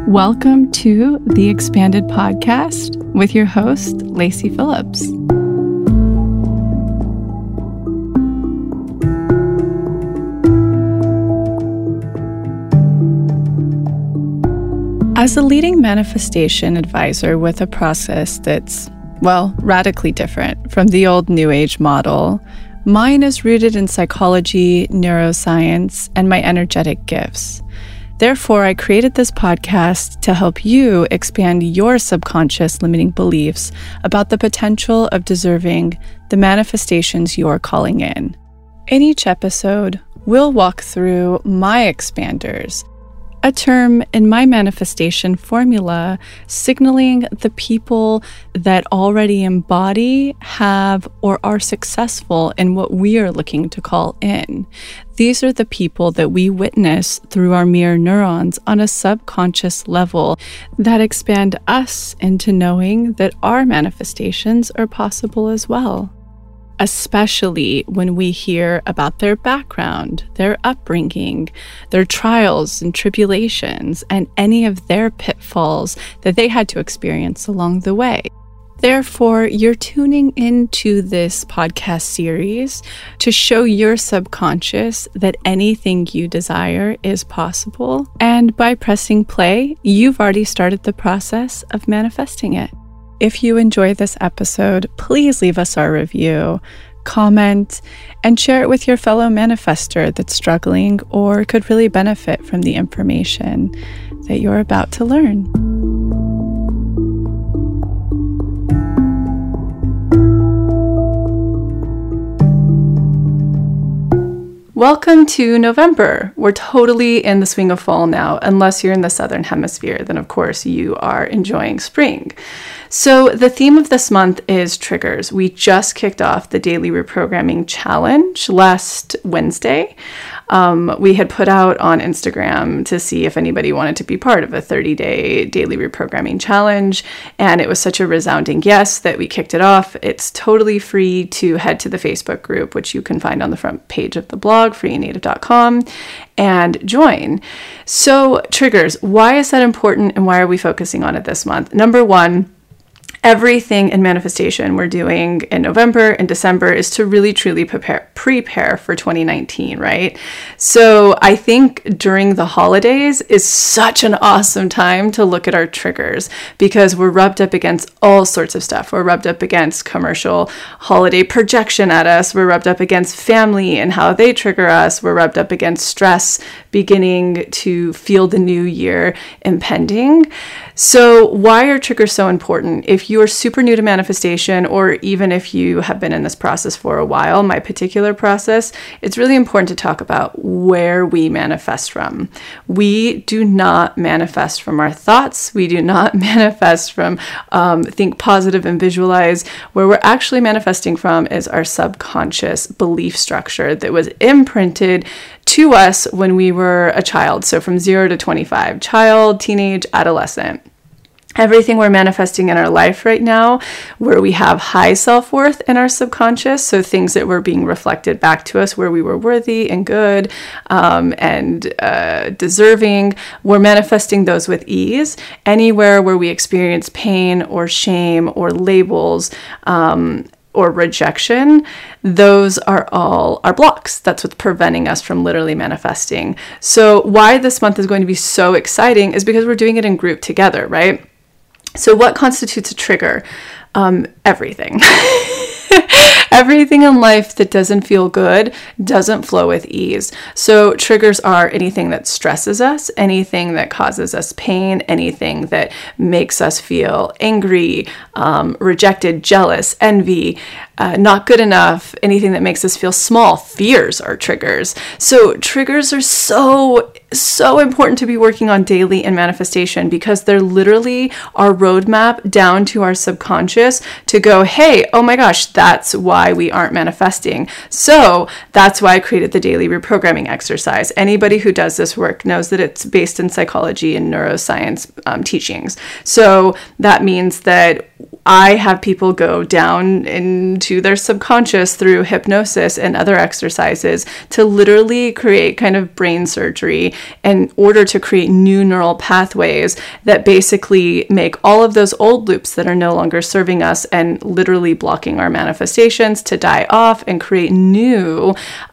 Welcome to the Expanded Podcast with your host, Lacey Phillips. As a leading manifestation advisor with a process that's, radically different from the old New Age model, mine is rooted in psychology, neuroscience, and my energetic gifts. Therefore, I created this podcast to help you expand your subconscious limiting beliefs about the potential of deserving the manifestations you're calling in. In each episode, we'll walk through my expanders, a term in my manifestation formula signaling the people that already embody, have, or are successful in what we are looking to call in. These are the people that we witness through our mirror neurons on a subconscious level that expand us into knowing that our manifestations are possible as well. Especially when we hear about their background, their upbringing, their trials and tribulations, and any of their pitfalls that they had to experience along the way. Therefore, you're tuning into this podcast series to show your subconscious that anything you desire is possible. And by pressing play, you've already started the process of manifesting it. If you enjoy this episode, please leave us our review, comment, and share it with your fellow manifester that's struggling or could really benefit from the information that you're about to learn. Welcome to November. We're totally in the swing of fall now, unless you're in the Southern Hemisphere, then of course you are enjoying spring. So the theme of this month is triggers. We just kicked off the Daily Reprogramming Challenge last Wednesday. We had put out on Instagram to see if anybody wanted to be part of a 30-day Daily Reprogramming Challenge, and it was such a resounding yes that we kicked it off. It's totally free to head to the Facebook group, which you can find on the front page of the blog, freeandnative.com, and join. So triggers, why is that important and why are we focusing on it this month? Number one, everything in manifestation we're doing in November and December is to really truly prepare for 2019, right? So I think during the holidays is such an awesome time to look at our triggers because we're rubbed up against all sorts of stuff. We're rubbed up against commercial holiday projection at us. We're rubbed up against family and how they trigger us. We're rubbed up against stress beginning to feel the new year impending. So why are triggers so important? If you are super new to manifestation, or even if you have been in this process for a while, my particular process, it's really important to talk about where we manifest from. We do not manifest from our thoughts. We do not manifest from think positive and visualize. Where we're actually manifesting from is our subconscious belief structure that was imprinted to us when we were a child. So from 0 to 25, child, teenage, adolescent. Everything we're manifesting in our life right now, where we have high self-worth in our subconscious, so things that were being reflected back to us where we were worthy and good and deserving, we're manifesting those with ease. Anywhere where we experience pain or shame or labels, or rejection, those are all our blocks. That's what's preventing us from literally manifesting. So why this month is going to be so exciting is because we're doing it in group together, right? So what constitutes a trigger? Everything. Everything in life that doesn't feel good doesn't flow with ease. So triggers are anything that stresses us, anything that causes us pain, anything that makes us feel angry, rejected, jealous, envy, not good enough, anything that makes us feel small. Fears are triggers. So triggers are so important to be working on daily in manifestation because they're literally our roadmap down to our subconscious to go, hey, oh my gosh, that's why we aren't manifesting. So that's why I created the daily reprogramming exercise. Anybody who does this work knows that it's based in psychology and neuroscience teachings. So that means that I have people go down into their subconscious through hypnosis and other exercises to literally create kind of brain surgery in order to create new neural pathways that basically make all of those old loops that are no longer serving us and literally blocking our manifestations to die off and create new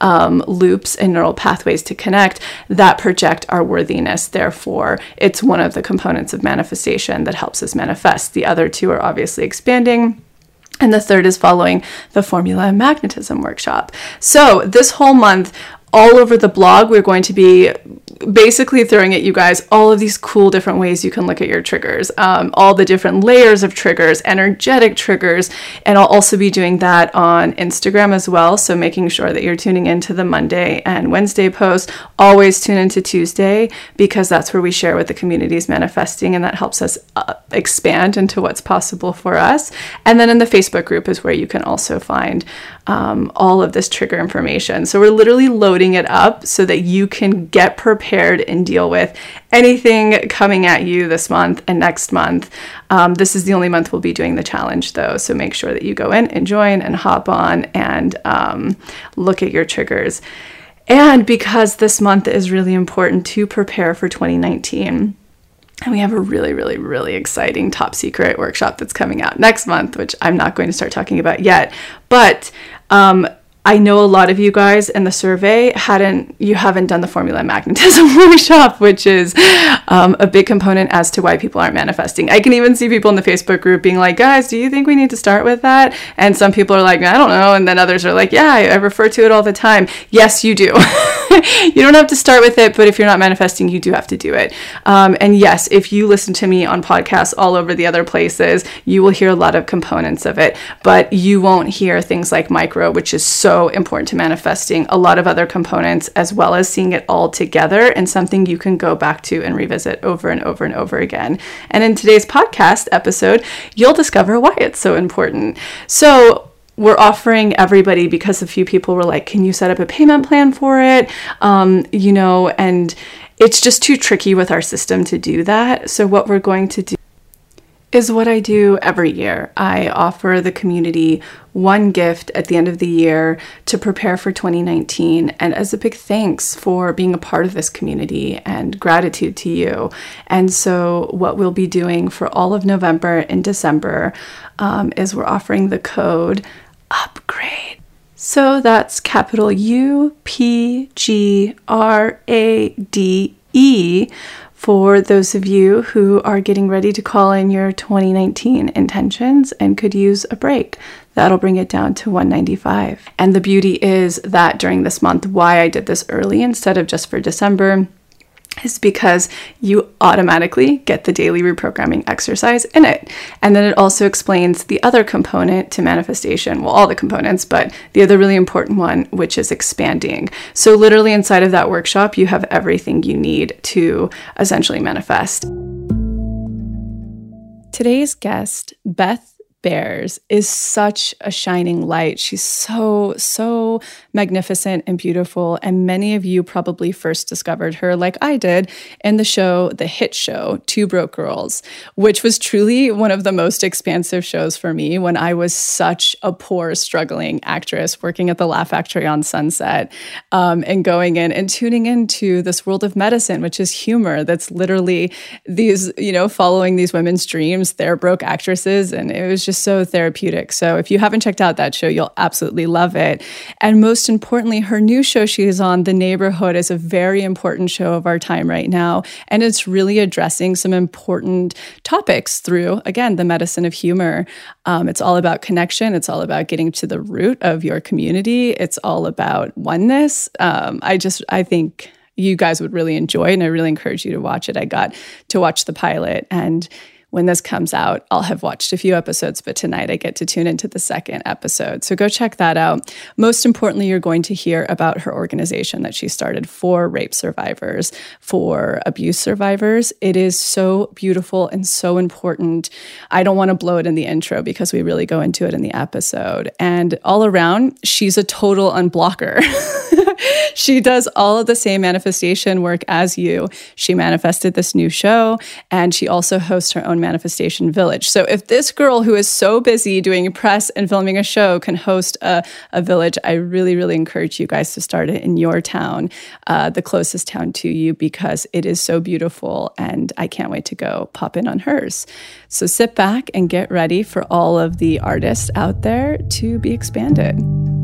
loops and neural pathways to connect that project our worthiness. Therefore, it's one of the components of manifestation that helps us manifest. The other two are obviously expanding. And the third is following the Formula of Magnetism workshop. So this whole month, all over the blog, we're going to be basically throwing at you guys all of these cool different ways you can look at your triggers, all the different layers of triggers, energetic triggers, and I'll also be doing that on Instagram as well, so making sure that you're tuning into the Monday and Wednesday posts. Always tune into Tuesday, because that's where we share what the community is manifesting, and that helps us expand into what's possible for us. And then in the Facebook group is where you can also find all of this trigger information. So we're literally loading it up so that you can get prepared and deal with anything coming at you this month and next month. This is the only month we'll be doing the challenge though, so make sure that you go in and join and hop on and look at your triggers. And because this month is really important to prepare for 2019, and we have a really, really, really exciting top secret workshop that's coming out next month, which I'm not going to start talking about yet. But I know a lot of you guys in the survey haven't done the Formula Magnetism workshop, which is a big component as to why people aren't manifesting. I can even see people in the Facebook group being like, guys, do you think we need to start with that? And some people are like, I don't know. And then others are like, yeah, I refer to it all the time. Yes, you do. You don't have to start with it, but if you're not manifesting, you do have to do it. And yes, if you listen to me on podcasts all over the other places, you will hear a lot of components of it, but you won't hear things like micro, which is so important to manifesting, a lot of other components, as well as seeing it all together and something you can go back to and revisit over and over and over again. And in today's podcast episode, you'll discover why it's so important. So we're offering everybody, because a few people were like, can you set up a payment plan for it? And it's just too tricky with our system to do that. So what we're going to do is what I do every year. I offer the community one gift at the end of the year to prepare for 2019, and as a big thanks for being a part of this community and gratitude to you. And so what we'll be doing for all of November and December is we're offering the code UPGRADE. So that's capital UPGRADE for those of you who are getting ready to call in your 2019 intentions and could use a break. That'll bring it down to $195. And the beauty is that during this month, why I did this early instead of just for December, is because you automatically get the daily reprogramming exercise in it. And then it also explains the other component to manifestation, well, all the components, but the other really important one, which is expanding. So literally inside of that workshop, you have everything you need to essentially manifest. Today's guest, Beth Behrs, is such a shining light. She's so magnificent and beautiful. And many of you probably first discovered her, like I did, in the hit show, Two Broke Girls, which was truly one of the most expansive shows for me when I was such a poor, struggling actress working at the Laugh Factory on Sunset, and going in and tuning into this world of medicine, which is humor. That's literally these, following these women's dreams. They're broke actresses, and it was just so therapeutic. So if you haven't checked out that show, you'll absolutely love it. And most importantly, her new show she is on, The Neighborhood, is a very important show of our time right now. And it's really addressing some important topics through, again, the medicine of humor. It's all about connection. It's all about getting to the root of your community. It's all about oneness. I think you guys would really enjoy it, and I really encourage you to watch it. I got to watch the pilot, and when this comes out, I'll have watched a few episodes, but tonight I get to tune into the second episode. So go check that out. Most importantly, you're going to hear about her organization that she started for rape survivors, for abuse survivors. It is so beautiful and so important. I don't want to blow it in the intro because we really go into it in the episode. And all around, she's a total unblocker. She does all of the same manifestation work as you. She manifested this new show, and she also hosts her own manifestation village. So if this girl who is so busy doing press and filming a show can host a village, I really, really encourage you guys to start it in your town, the closest town to you, because it is so beautiful, and I can't wait to go pop in on hers. So sit back and get ready for all of the artists out there to be expanded.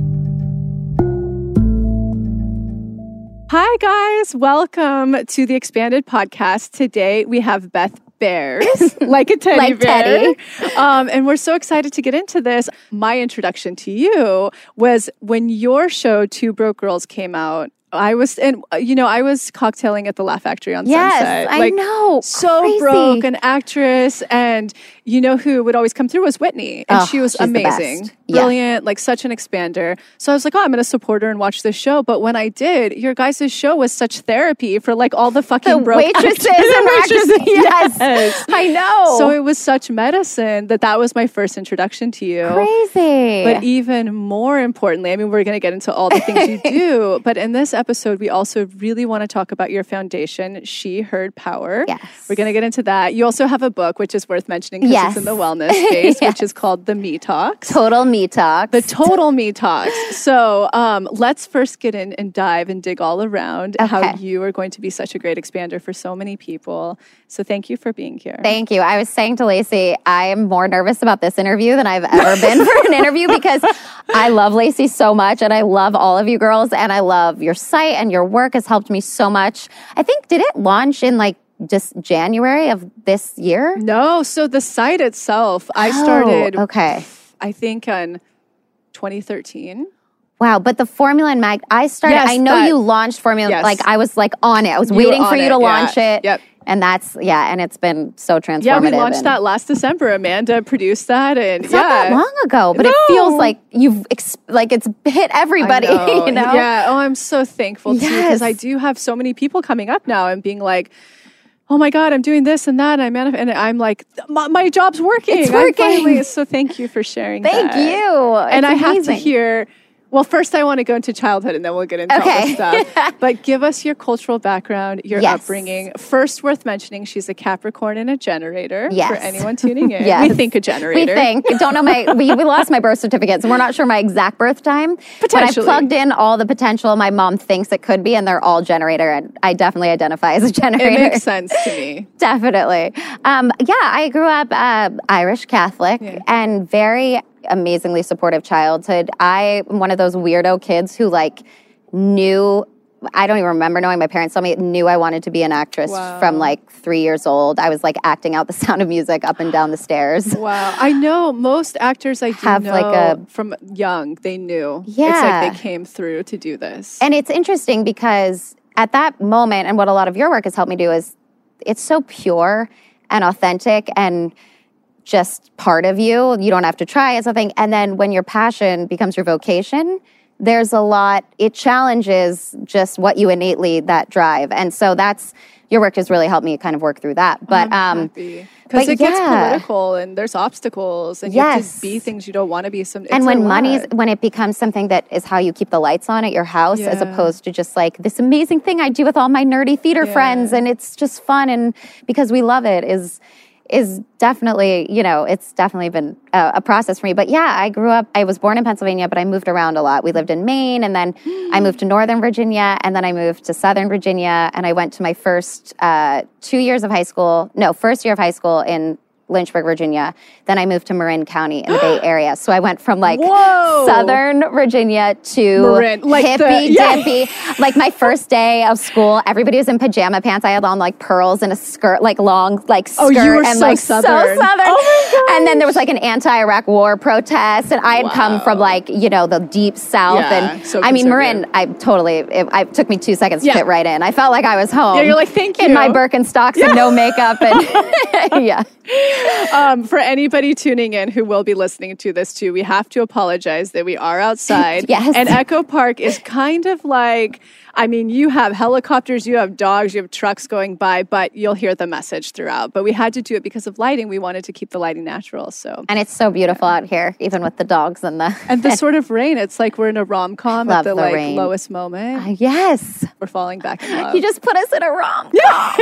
Hi, guys. Welcome to the Expanded Podcast. Today, we have Beth Bears, like a teddy bear. And we're so excited to get into this. My introduction to you was when your show, Two Broke Girls, came out. I was cocktailing at the Laugh Factory on Sunset. I know. So crazy. broke, an actress. And you know who would always come through was Whitney. And she was amazing. Brilliant, like such an expander. So I was like, I'm going to support her and watch this show. But when I did, your guys' show was such therapy for like all the fucking broke waitresses and actresses. Yes. I know. So it was such medicine that was my first introduction to you. Crazy. But even more importantly, I mean, we're going to get into all the things you do. But in this episode, we also really want to talk about your foundation, She Heard Power. Yes. We're going to get into that. You also have a book, which is worth mentioning because it's in the wellness space, which is called The Me Talks. Total Me Talks. The Total Me Talks. So let's first get in and dive and dig all around how you are going to be such a great expander for so many people. So thank you for being here. Thank you. I was saying to Lacey, I am more nervous about this interview than I've ever been for an interview because I love Lacey so much and I love all of you girls and I love your site and your work has helped me so much. I think, did it launch in like just January of this year? No. So the site itself, I started, I think on 2013. Wow, but the Formula and Mag, I know you launched Formula, like I was like on it. I was waiting for you to launch it. Yep. And that's, and it's been so transformative. Yeah, we launched that last December. Amanda produced that. And it's not that long ago, but it feels like it's hit everybody, you know? Yeah, I'm so thankful too, because I do have so many people coming up now and being like, oh my God, I'm doing this and that. And I'm like, my job's working. It's working. So thank you for sharing Thank you. And I have to hear, well, first I want to go into childhood and then we'll get into all this stuff. But give us your cultural background, your upbringing. First, worth mentioning, she's a Capricorn and a generator. For anyone tuning in. We think a generator. Don't know we lost my birth certificates. We're not sure my exact birth time. Potentially. But I plugged in all the potential my mom thinks it could be, and they're all generator. And I definitely identify as a generator. It makes sense to me. Definitely. I grew up Irish Catholic and very amazingly supportive childhood. I am one of those weirdo kids who knew, I don't even remember knowing, my parents told me, knew I wanted to be an actress from 3 years old. I was acting out The Sound of Music up and down the stairs. Wow. I know most actors I do know from young, they knew. Yeah. It's like they came through to do this. And it's interesting because at that moment, and what a lot of your work has helped me do is it's so pure and authentic and just part of you. You don't have to try as a thing. And then when your passion becomes your vocation, there's a lot, it challenges just what you innately, that drive. And so your work has really helped me kind of work through that. But because it gets political and there's obstacles and you have to be things you don't want to be. And when it becomes something that is how you keep the lights on at your house as opposed to just this amazing thing I do with all my nerdy theater friends and it's just fun and because we love it is definitely, it's definitely been a process for me. But I was born in Pennsylvania, but I moved around a lot. We lived in Maine, and then I moved to Northern Virginia, and then I moved to Southern Virginia, and I went to my first first year of high school in Lynchburg, Virginia. Then I moved to Marin County in the Bay Area. So I went from Southern Virginia to Marin, hippie dippy. My first day of school, everybody was in pajama pants. I had on pearls and a skirt, long skirt. Oh, you were and so Southern. So Southern. Oh my God. And then there was an anti-Iraq war protest. And I had come from the deep South. Yeah, and so Marin, it took me 2 seconds to fit right in. I felt like I was home. Yeah, you're thank you. In my Birkenstocks and no makeup. And for anybody tuning in who will be listening to this too, we have to apologize that we are outside. Yes. And Echo Park is kind of I mean, you have helicopters, you have dogs, you have trucks going by, but you'll hear the message throughout. But we had to do it because of lighting. We wanted to keep the lighting natural. So, and it's so beautiful out here, even with the dogs and the sort of rain. It's like we're in a rom-com at the like lowest moment. Yes, we're falling back in love. You just put us in a rom-com. Yeah.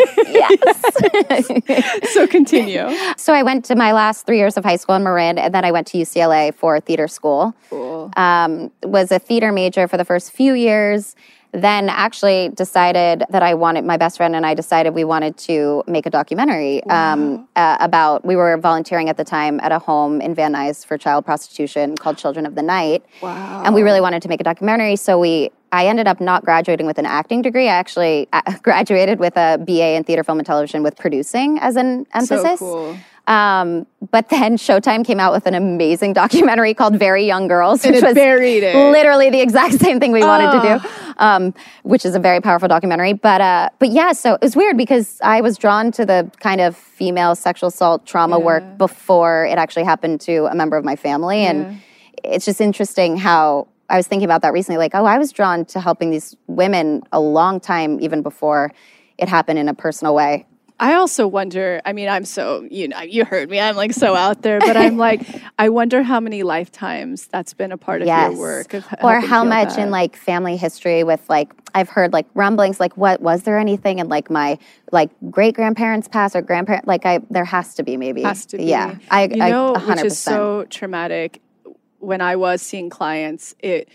Yes. So continue. So I went to my last 3 years of high school in Marin, and then I went to UCLA for theater school. Cool. Was a theater major for the first few years. Then actually decided that my best friend and I decided we wanted to make a documentary about, we were volunteering at the time at a home in Van Nuys for child prostitution called Children of the Night. Wow. And we really wanted to make a documentary. So I ended up not graduating with an acting degree. I actually graduated with a BA in theater, film, and television with producing as an emphasis. So cool. But then Showtime came out with an amazing documentary called Very Young Girls, which was buried it. Literally the exact same thing we wanted to do, which is a very powerful documentary. But yeah, so it was weird because I was drawn to the kind of female sexual assault trauma work before it actually happened to a member of my family. And it's just interesting how I was thinking about that recently, like, I was drawn to helping these women a long time, even before it happened in a personal way. I also wonder, I mean, I'm so, you heard me, I'm like so out there, but I'm like, I wonder how many lifetimes that's been a part of your work. Or how much in like family history with like, I've heard like rumblings, like was there anything in like my like great grandparents past or grandparents, like there has to be maybe. Has to be. Yeah. I 100%. Which is so traumatic. When I was seeing clients,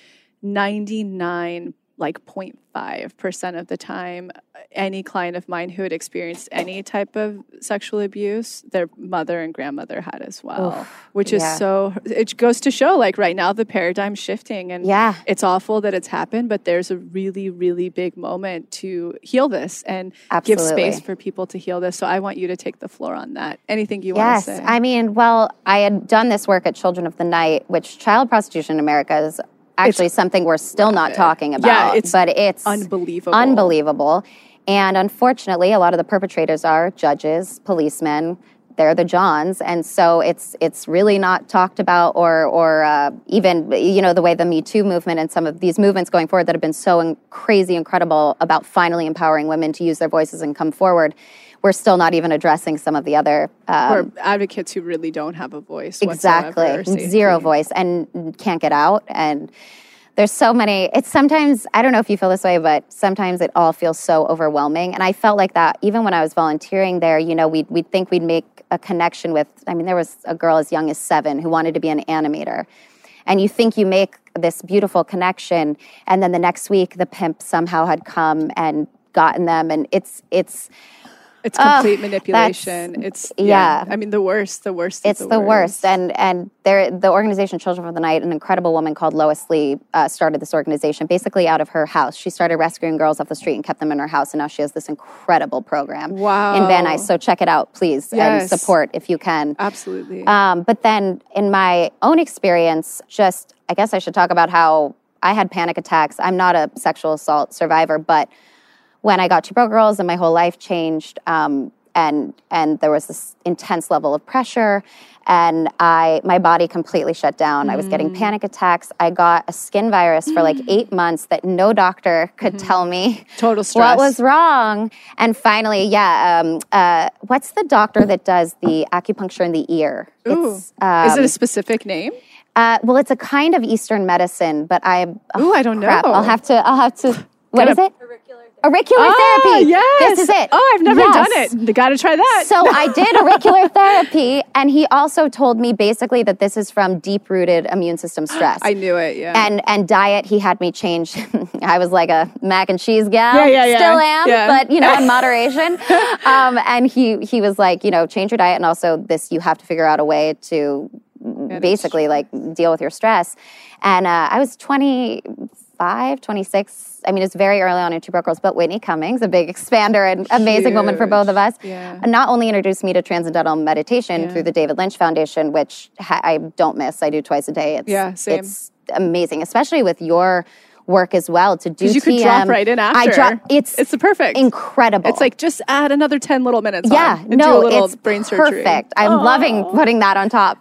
99 like 0.5% of the time, any client of mine who had experienced any type of sexual abuse, their mother and grandmother had as well. Which is it goes to show like right now the paradigm's shifting, and it's awful that it's happened, but there's a really, really big moment to heal this and give space for people to heal this. So I want you to take the floor on that. Anything you want to say? Yes, I mean, well, I had done this work at Children of the Night, which child prostitution in America is actually something we're still not talking about. But it's unbelievable. And unfortunately, a lot of the perpetrators are judges, policemen. They're the Johns. And so it's really not talked about or even, the way the Me Too movement and some of these movements going forward that have been so crazy incredible about finally empowering women to use their voices and come forward. We're still not even addressing some of the other... or advocates who really don't have a voice whatsoever. Zero voice and can't get out. And there's so many... It's sometimes... I don't know if you feel this way, but sometimes it all feels so overwhelming. And I felt like that even when I was volunteering there, we'd think we'd make a connection with... I mean, there was a girl as young as 7 who wanted to be an animator. And you think you make this beautiful connection, and then the next week the pimp somehow had come and gotten them. And it's complete manipulation. I mean, the worst. It's the worst. And the organization Children of the Night, an incredible woman called Lois Lee, started this organization basically out of her house. She started rescuing girls off the street and kept them in her house, and now she has this incredible program in Van Nuys. So check it out, please, and support if you can. Absolutely. But then in my own experience, I guess I should talk about how I had panic attacks. I'm not a sexual assault survivor, but when I got 2 Broke Girls and my whole life changed, and there was this intense level of pressure, and my body completely shut down. I was getting panic attacks. I got a skin virus for like 8 months that no doctor could tell me total stress. What was wrong. And finally, what's the doctor that does the acupuncture in the ear? Is it a specific name? Well, it's a kind of Eastern medicine, but I don't know. I'll have to. What is it? Auricular therapy. Yes. This is it. Oh, I've never done it. You got to try that. So I did auricular therapy, and he also told me basically that this is from deep-rooted immune system stress. I knew it, yeah. And diet, he had me change. I was like a mac and cheese gal. Yeah. Still am, but, in moderation. And he was like, change your diet, and also this, you have to figure out a way to basically like deal with your stress. And I was 25, 26. I mean, it's very early on in 2 Broke Girls, but Whitney Cummings, a big expander and amazing woman for both of us, not only introduced me to transcendental meditation through the David Lynch Foundation, which I don't miss. I do twice a day. Same. It's amazing, especially with your work as well to do Because you could drop right in after. It's the perfect. Incredible. It's like just add another 10 little minutes yeah, on and do a little it's brain surgery. Perfect. I'm loving putting that on top.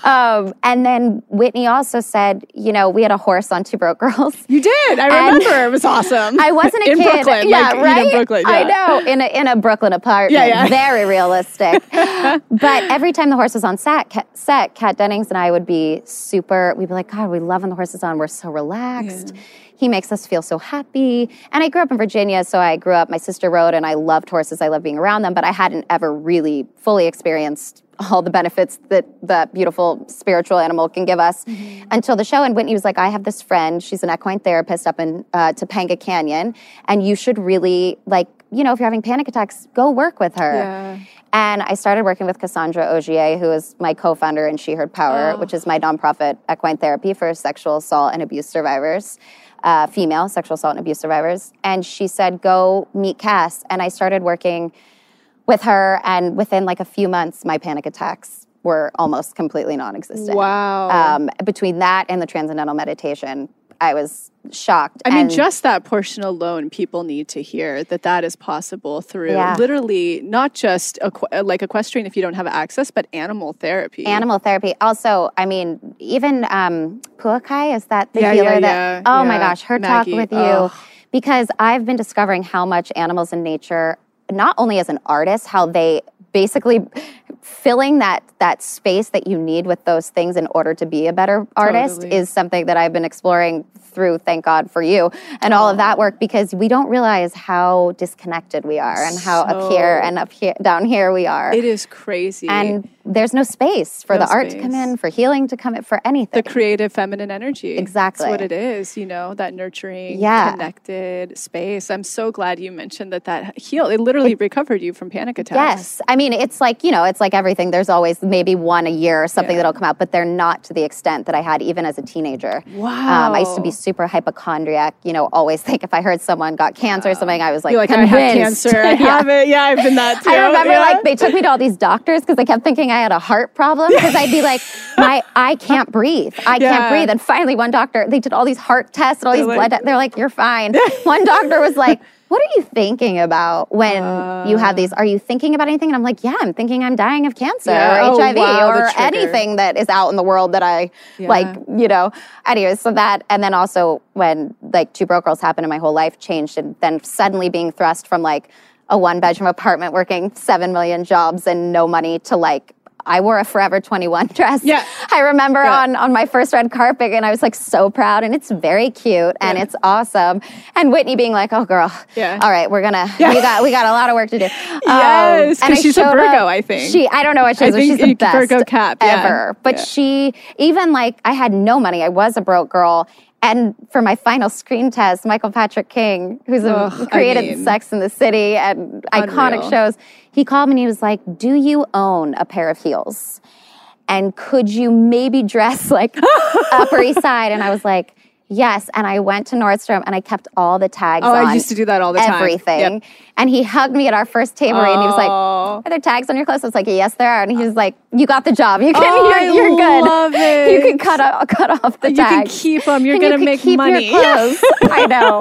And then Whitney also said, you know, we had a horse on Two Broke Girls. You did. I remember. It was awesome. I wasn't a in kid. Brooklyn. Yeah, like, right? In Brooklyn, yeah. I know. In a Brooklyn apartment. Yeah. Very realistic. But every time the horse was on set, Kat Dennings and I would be we'd be like, God, we love when the horse is on. We're so relaxed. Yeah. He makes us feel so happy. And I grew up in Virginia, so my sister rode, and I loved horses. I loved being around them, but I hadn't ever really fully experienced all the benefits that that beautiful spiritual animal can give us until the show. And Whitney was like, I have this friend. She's an equine therapist up in Topanga Canyon, and you should really, like, you know, if you're having panic attacks, go work with her. Yeah. And I started working with Cassandra Ogier, who is my co-founder in She Heard Power, which is my nonprofit equine therapy for sexual assault and abuse survivors, female sexual assault and abuse survivors. And she said, go meet Cass. And I started working with her, and within like a few months, my panic attacks were almost completely non-existent. Wow. Between that and the transcendental meditation, I was shocked. I mean, just that portion alone, people need to hear that is possible through literally not just like equestrian if you don't have access, but animal therapy. Animal therapy. Also, I mean, even Puakai, is that the healer that? Oh my gosh, her Maggie. Talk with you. Because I've been discovering how much animals in nature, not only as an artist, how they basically filling that space that you need with those things in order to be a better artist is something that I've been exploring through, thank God for you, and all of that work, because we don't realize how disconnected we are and how up here, down here we are. It is crazy. And there's no space for the art to come in, for healing to come in, for anything. The creative feminine energy. Exactly. That's what it is, you know, that nurturing, connected space. I'm so glad you mentioned that it literally recovered you from panic attacks. Yes. I mean, it's like, you know, it's like everything. There's always maybe one a year or something that'll come out, but they're not to the extent that I had even as a teenager. Wow. I used to be super hypochondriac, you know, always think if I heard someone got cancer or something, I was like, I have cancer. I have it. Yeah, I've been that too. I remember like they took me to all these doctors because I kept thinking I had a heart problem, because I'd be like, I can't breathe. I can't breathe. And finally one doctor, they did all these heart tests and all these blood tests. They're like, you're fine. One doctor was like, what are you thinking about when you have these? Are you thinking about anything? And I'm like, yeah, I'm thinking I'm dying of cancer or HIV or anything that is out in the world that I like, you know. Anyways, so that, and then also when like Two Broke Girls happened and my whole life changed, and then suddenly being thrust from like a 1-bedroom apartment working 7 million jobs and no money to like, I wore a Forever 21 dress. Yeah. I remember on my first red carpet, and I was like so proud, and it's very cute and it's awesome. And Whitney being like, "Oh, girl, all right, we got a lot of work to do." Yes, because she's a Virgo, I think. I don't know what she is, but she's the best Virgo cap ever. But she, even like, I had no money. I was a broke girl. And for my final screen test, Michael Patrick King, who's created Sex and the City and iconic shows, he called me and he was like, do you own a pair of heels? And could you maybe dress like Upper East Side? And I was like, yes. And I went to Nordstrom and I kept all the tags on. I used to do that all the time. Everything. Yep. And he hugged me at our first table and he was like, are there tags on your clothes? I was like, yes, there are. And he was like, you got the job. You can, you're good. I love it. You can cut off the tags. You can keep them. You're going to make money. Your clothes. I know.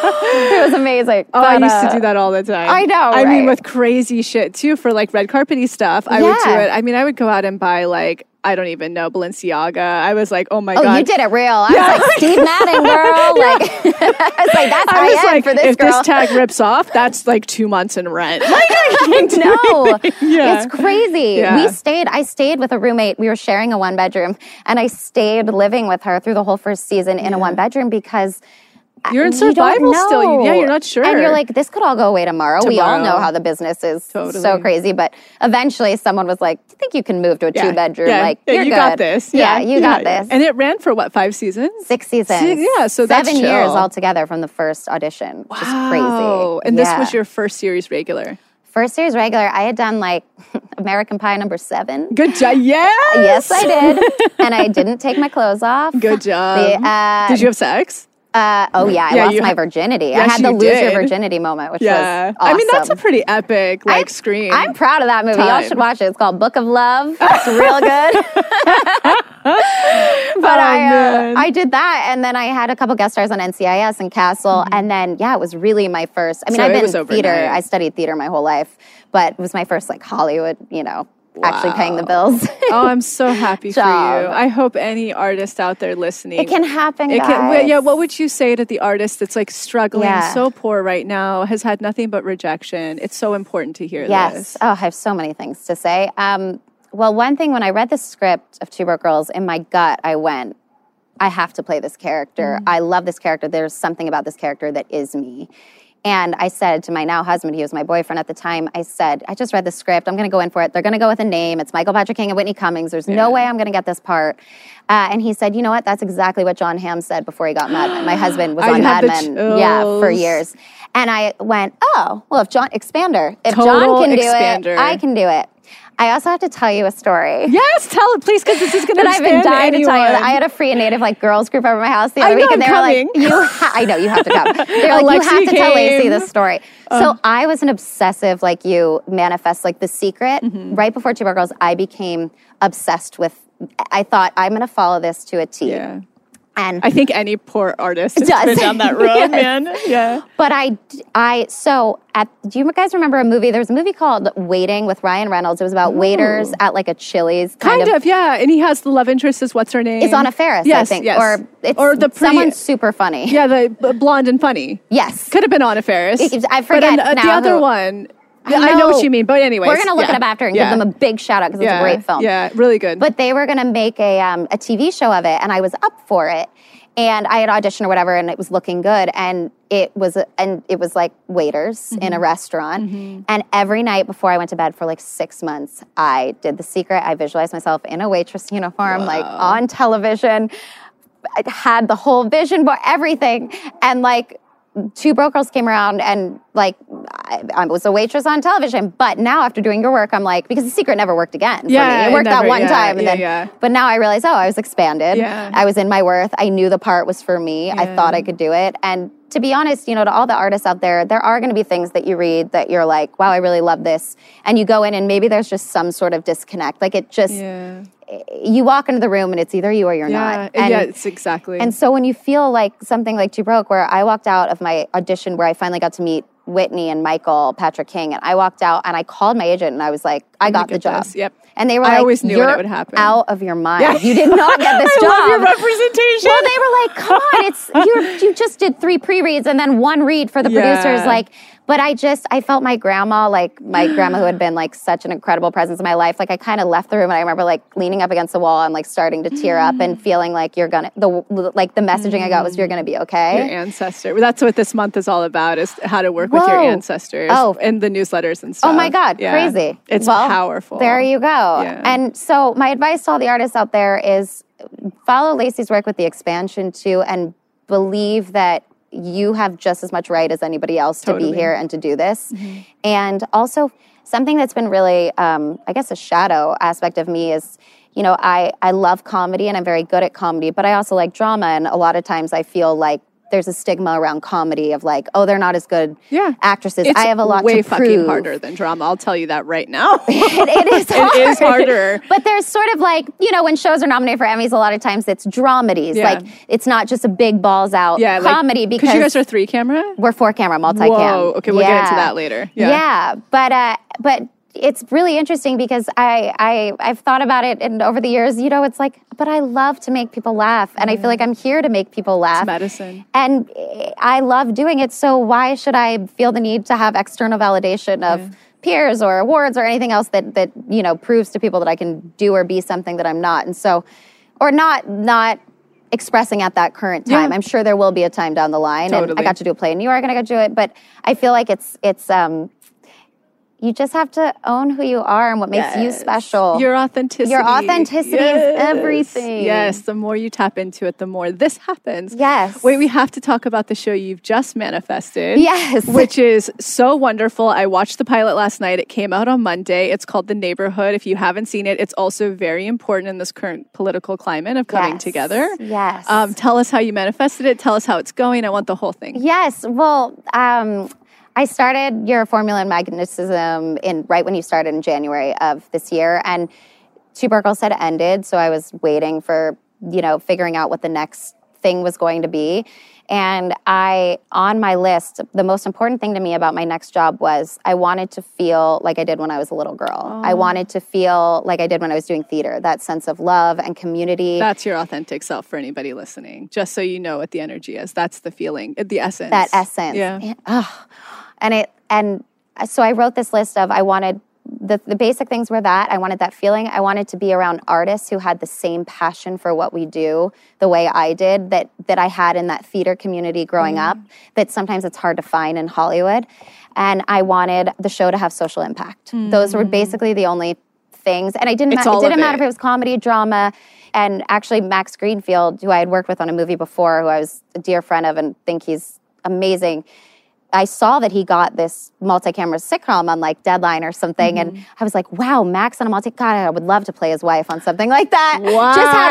It was amazing. Oh, I used to do that all the time. I know, I mean, with crazy shit too, for like red carpety stuff. I would do it. I mean, I would go out and buy like, I don't even know, Balenciaga. I was like, oh my God. Oh, you did it real. I was like, Steve Madden, girl. Like, I was like, that's high end for this if girl. If this tag rips off, that's like 2 months in rent. No, it's crazy. I stayed with a roommate. We were sharing a 1-bedroom, and I stayed living with her through the whole first season in a 1-bedroom because you're in survival still. You're not sure. And you're like, this could all go away tomorrow. We all know how the business is so crazy. But eventually someone was like, I think you can move to a 2-bedroom. Like, you're good. Got this. Yeah, you got this. And it ran for what, 5 seasons? 6 seasons. So that's 7 years altogether from the first audition, which is crazy. And this was your first series regular? First series regular, I had done like American Pie number 7. Good job. Yes. Yes, I did. And I didn't take my clothes off. Good job. Did you have sex? Oh yeah, I lost my virginity. I had the lose your virginity moment, which was awesome. I mean, that's a pretty epic screen. I'm proud of that movie. Y'all should watch it. It's called Book of Love. It's real good. But I did that, and then I had a couple guest stars on NCIS and Castle, and then it was really my first. I mean, I've been in theater. I studied theater my whole life, but it was my first Hollywood, actually paying the bills. Oh, I'm so happy for you. I hope any artist out there listening. It can happen, guys. What would you say to the artist that's struggling, so poor right now, has had nothing but rejection? It's so important to hear this. Oh, I have so many things to say. Well, one thing, when I read the script of Two Broke Girls, in my gut, I went, I have to play this character. I love this character. There's something about this character that is me. And I said to my now husband, he was my boyfriend at the time, I said, I just read the script. I'm going to go in for it. They're going to go with a name. It's Michael Patrick King and Whitney Cummings. There's no way I'm going to get this part. And he said, you know what? That's exactly what John Hamm said before he got Mad Men. My husband was on Mad Men for years. And I went, oh, well, if John can do it, I can do it. I also have to tell you a story. Yes, tell it, please, because this is going to I've been dying to tell you. I had a free and native girls group over my house the other week, and they were like, I know, you have to come. They were like, you have to tell Lacey this story. So I was an obsessive, you manifest, The Secret. Right before Two Broke Girls, I became obsessed with, I thought, I'm going to follow this to a T. Yeah. And I think any poor artist has been down that road, man. Yeah. But do you guys remember a movie? There was a movie called Waiting with Ryan Reynolds. It was about waiters at a Chili's. Kind of, yeah. And he has the love interest is what's her name? It's Anna Faris, I think. Yes. Or someone super funny. Yeah, the blonde and funny. Yes. Could have been Anna Faris. I forget now. The other one. I know what you mean, but anyways. We're going to look it up after and give them a big shout out because it's a great film. Yeah, really good. But they were going to make a TV show of it, and I was up for it. And I had auditioned or whatever, and it was looking good. And it was waiters in a restaurant. And every night before I went to bed for 6 months, I did The Secret. I visualized myself in a waitress uniform, on television. I had the whole vision board, everything. And Two Broke Girls came around, and I was a waitress on television. But now after doing your work, I'm because The Secret never worked again for me. It worked that one time. And but now I realize, I was expanded. Yeah. I was in my worth. I knew the part was for me. Yeah. I thought I could do it. And to be honest, to all the artists out there are going to be things that you read that you're like, wow, I really love this. And you go in and maybe there's just some sort of disconnect. You walk into the room and it's either you or you're not. And, it's exactly. And so when you feel something like Two Broke, where I walked out of my audition where I finally got to meet Whitney and Michael Patrick King, and I walked out and I called my agent and I was like, I got the job. Yep. And they were I always knew you're when it would happen. Out of your mind. Yeah. You did not get this job. I love your representation. Well, they were like, come on, you just did 3 pre-reads and then 1 read for the producers. But I felt my grandma, my grandma who had been such an incredible presence in my life. I kind of left the room and I remember leaning up against the wall and starting to tear up and feeling you're gonna, the messaging I got was you're gonna be okay. Your ancestor. Well, that's what this month is all about, is how to work with your ancestors and the newsletters and stuff. Oh my God, crazy. It's powerful. There you go. Yeah. And so my advice to all the artists out there is follow Lacey's work with the expansion too, and believe that you have just as much right as anybody else to be here and to do this. And also something that's been really, I guess, a shadow aspect of me is, I love comedy and I'm very good at comedy, but I also like drama. And a lot of times I feel there's a stigma around comedy of they're not as good actresses. It's I have a lot to prove. Way fucking harder than drama. I'll tell you that right now. It is hard. It is harder. But there's sort of when shows are nominated for Emmys, a lot of times it's dramedies. Yeah. It's not just a big balls out comedy because you guys are 3 camera? We're 4 camera, multi-cam. Whoa, okay, we'll get into that later. Yeah, but it's really interesting because I've thought about it, and over the years, it's but I love to make people laugh, and I feel like I'm here to make people laugh. It's medicine. And I love doing it, so why should I feel the need to have external validation of peers or awards or anything else that proves to people that I can do or be something that I'm not? And so, or not expressing at that current time. I'm sure there will be a time down the line, and I got to do a play in New York, and I got to do it, but I feel like it's you just have to own who you are and what makes you special. Your authenticity. Your authenticity is everything. Yes, the more you tap into it, the more this happens. Yes. Wait, we have to talk about the show you've just manifested. Yes. Which is so wonderful. I watched the pilot last night. It came out on Monday. It's called The Neighborhood. If you haven't seen it, it's also very important in this current political climate of coming together. Yes. Tell us how you manifested it. Tell us how it's going. I want the whole thing. Yes. Well, I started your Formula in Magnetism right when you started in January of this year, and Tubercles had ended, so I was waiting for, figuring out what the next thing was going to be. And on my list, the most important thing to me about my next job was I wanted to feel like I did when I was a little girl. I wanted to feel like I did when I was doing theater, that sense of love and community. That's your authentic self for anybody listening, just so you know what the energy is. That's the feeling, the essence. That essence. Yeah. And so I wrote this list of I wanted the basic things were that I wanted that feeling. I wanted to be around artists who had the same passion for what we do the way I did that I had in that theater community growing up, that sometimes it's hard to find in Hollywood. And I wanted the show to have social impact. Those were basically the only things. And it didn't matter if it was comedy, drama. And actually Max Greenfield, who I had worked with on a movie before, who I was a dear friend of and think he's amazing, I saw that he got this multi-camera sitcom on like Deadline or something, and I was like, "Wow, Max on a God, I would love to play his wife on something like that." Wow, just had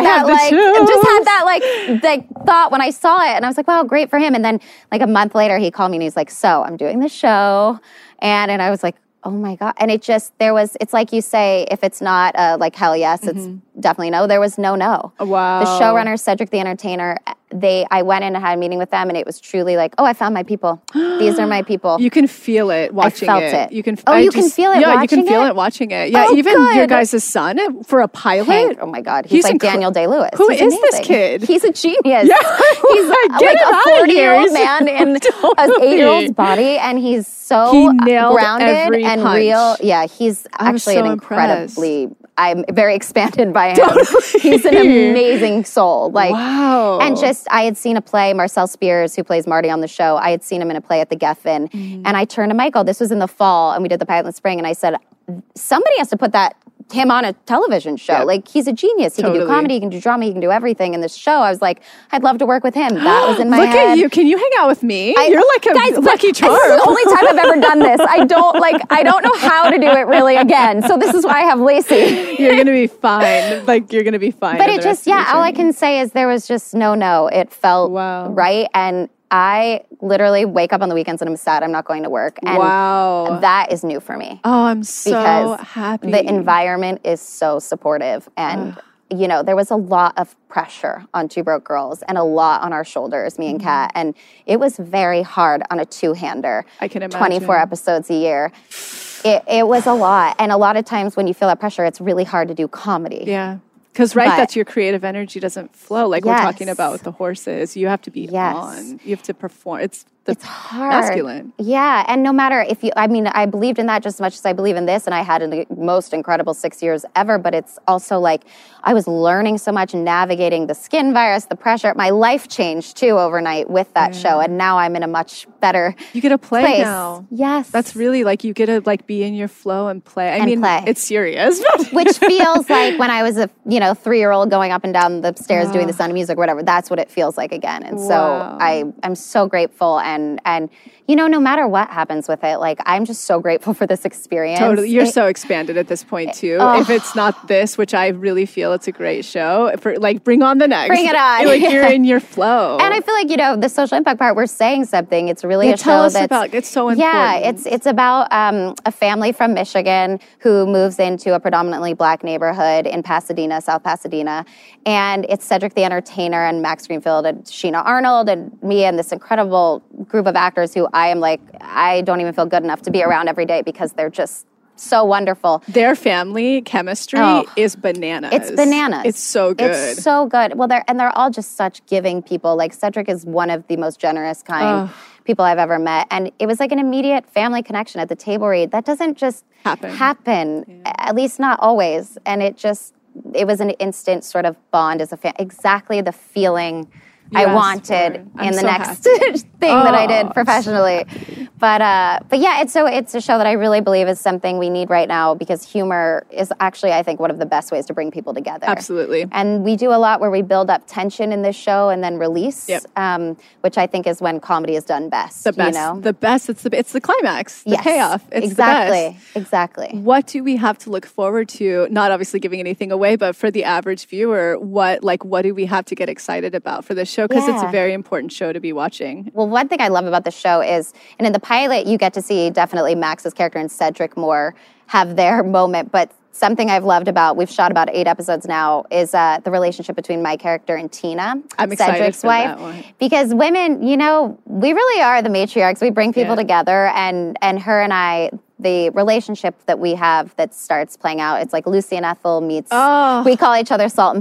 that thought when I saw it, and I was like, "Wow, great for him." And then like a month later, he called me and he's like, "So I'm doing this show," and I was like, "Oh my God!" And it's like you say, if it's not like hell yes, it's definitely no. There was no. Wow. The showrunner, Cedric the Entertainer, I went in and had a meeting with them, and it was truly like, oh, I found my people. These are my people. You can feel it watching I felt it. You can. You can feel it. Yeah, watching you can feel it? it watching it. Yeah, Oh, even good. your guys' son for a pilot. Hank, oh my God, he's like Daniel Day-Lewis. Who He's is amazing. this kid? He's a genius. Yeah. He's like a 40-year-old man in an 8-year-old's body, and he's so He nailed grounded every and punch. real. Yeah, he's actually so an incredibly. I'm very expanded by him. Totally. He's an amazing soul. Wow. And I had seen a play, Marcel Spears, who plays Marty on the show. I had seen him in a play at the Geffen. And I turned to Michael, this was in the fall, and we did the pilot in the spring, and I said, somebody has to put him on a television show. Yep. Like, he's a genius. He can do comedy, he can do drama, he can do everything. In this show, I was like, I'd love to work with him. That was in my head. Look at you. Can you hang out with me? You're like a lucky charm. This is the only time I've ever done this. I don't know how to do it really again. So this is why I have Lacey. You're going to be fine. You're going to be fine. But it all I can say is there was just no. It felt right. And I literally wake up on the weekends and I'm sad I'm not going to work. And that is new for me. Oh, I'm so happy. The environment is so supportive. And, there was a lot of pressure on Two Broke Girls and a lot on our shoulders, me and Kat. And it was very hard on a two-hander. I can imagine. 24 episodes a year. It was a lot. And a lot of times when you feel that pressure, it's really hard to do comedy. Yeah. Because, that's your creative energy doesn't flow like we're talking about with the horses. You have to be on. You have to perform. It's hard. Masculine. Yeah. And no matter I believed in that just as much as I believe in this. And I had the most incredible 6 years ever. But it's also like I was learning so much, navigating the skin virus, the pressure. My life changed too overnight with that show. And now I'm in a much better You get to play place. now. Yes. That's really you get to be in your flow and play. I mean, it's serious. Which feels like when I was a 3-year-old going up and down the stairs doing The Sound of Music or whatever. That's what it feels like again. And so I'm so grateful. And no matter what happens with it, I'm just so grateful for this experience. Totally. You're so expanded at this point too. If it's not this, which I really feel it's a great show, for bring on the next. Bring it on. You're in your flow. And I feel like, the social impact part, we're saying something. It's really a tell show us that's about it's so important. Yeah, it's about a family from Michigan who moves into a predominantly Black neighborhood in Pasadena, South Pasadena. And it's Cedric the Entertainer and Max Greenfield and Sheena Arnold and me and this incredible group of actors who I don't even feel good enough to be around every day because they're just so wonderful. Their family chemistry is bananas. It's bananas. It's so good. It's so good. Well, they're all just such giving people. Cedric is one of the most generous, kind people I've ever met. And it was an immediate family connection at the table read. That doesn't just happen, at least not always. And it was an instant sort of bond as a family. Exactly the feeling I wanted in the next thing that I did professionally. But yeah, it's a show that I really believe is something we need right now, because humor is actually, I think, one of the best ways to bring people together. Absolutely. And we do a lot where we build up tension in this show and then release, which I think is when comedy is done best. The best. You know? The best. It's the climax, the payoff. It's exactly. the best. Exactly. What do we have to look forward to? Not obviously giving anything away, but for the average viewer, what do we have to get excited about for this show? Because it's a very important show to be watching. Well, one thing I love about the show is, and in the pilot, you get to see definitely Max's character and Cedric Moore have their moment, but something I've loved about, we've shot about 8 episodes now, is the relationship between my character and Tina, I'm excited Cedric's for wife. That one. Because women, we really are the matriarchs. We bring people together, and her and I, the relationship that we have that starts playing out, it's like Lucy and Ethel meets, we call each other Salt and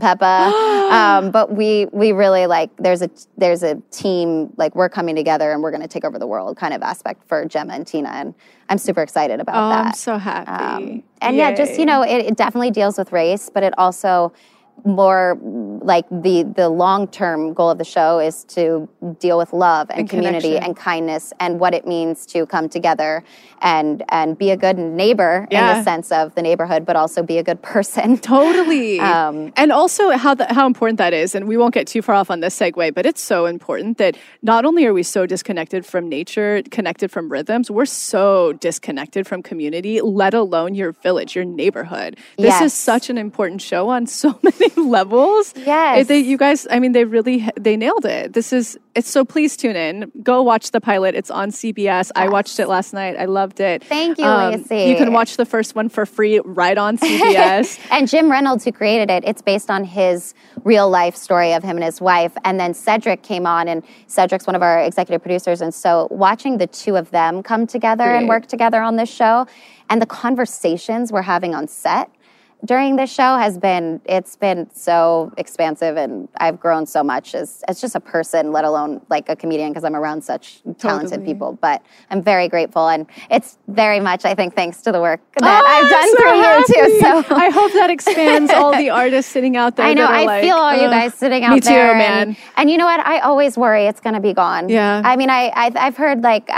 Peppa, but we really there's a team, like we're coming together and we're going to take over the world kind of aspect for Gemma and Tina, and I'm super excited about that. I'm so happy. And Yay. Just, it definitely deals with race, but it also more like the long-term goal of the show is to deal with love and community connection. And kindness and what it means to come together and be a good neighbor in the sense of the neighborhood, but also be a good person. Totally. And also how important that is. And we won't get too far off on this segue, but it's so important that not only are we so disconnected from nature, connected from rhythms, we're so disconnected from community, let alone your village, your neighborhood. This is such an important show on so many levels. Yes. You guys, I mean, they nailed it. So please tune in. Go watch the pilot. It's on CBS. Yes. I watched it last night. I loved it. Thank you, Lacey. You can watch the first one for free right on CBS. And Jim Reynolds, who created it, it's based on his real life story of him and his wife. And then Cedric came on, and Cedric's one of our executive producers. And so watching the two of them come together and work together on this show, and the conversations we're having on set during this show it's been so expansive, and I've grown so much as just a person, let alone like a comedian, because I'm around such talented people. But I'm very grateful, and it's very much, I think, thanks to the work that I've done through you too. So I hope that expands all the artists sitting out there. I know, I feel all you guys sitting out me there. Me too, man. And you know what? I always worry it's going to be gone. Yeah. I mean, I've heard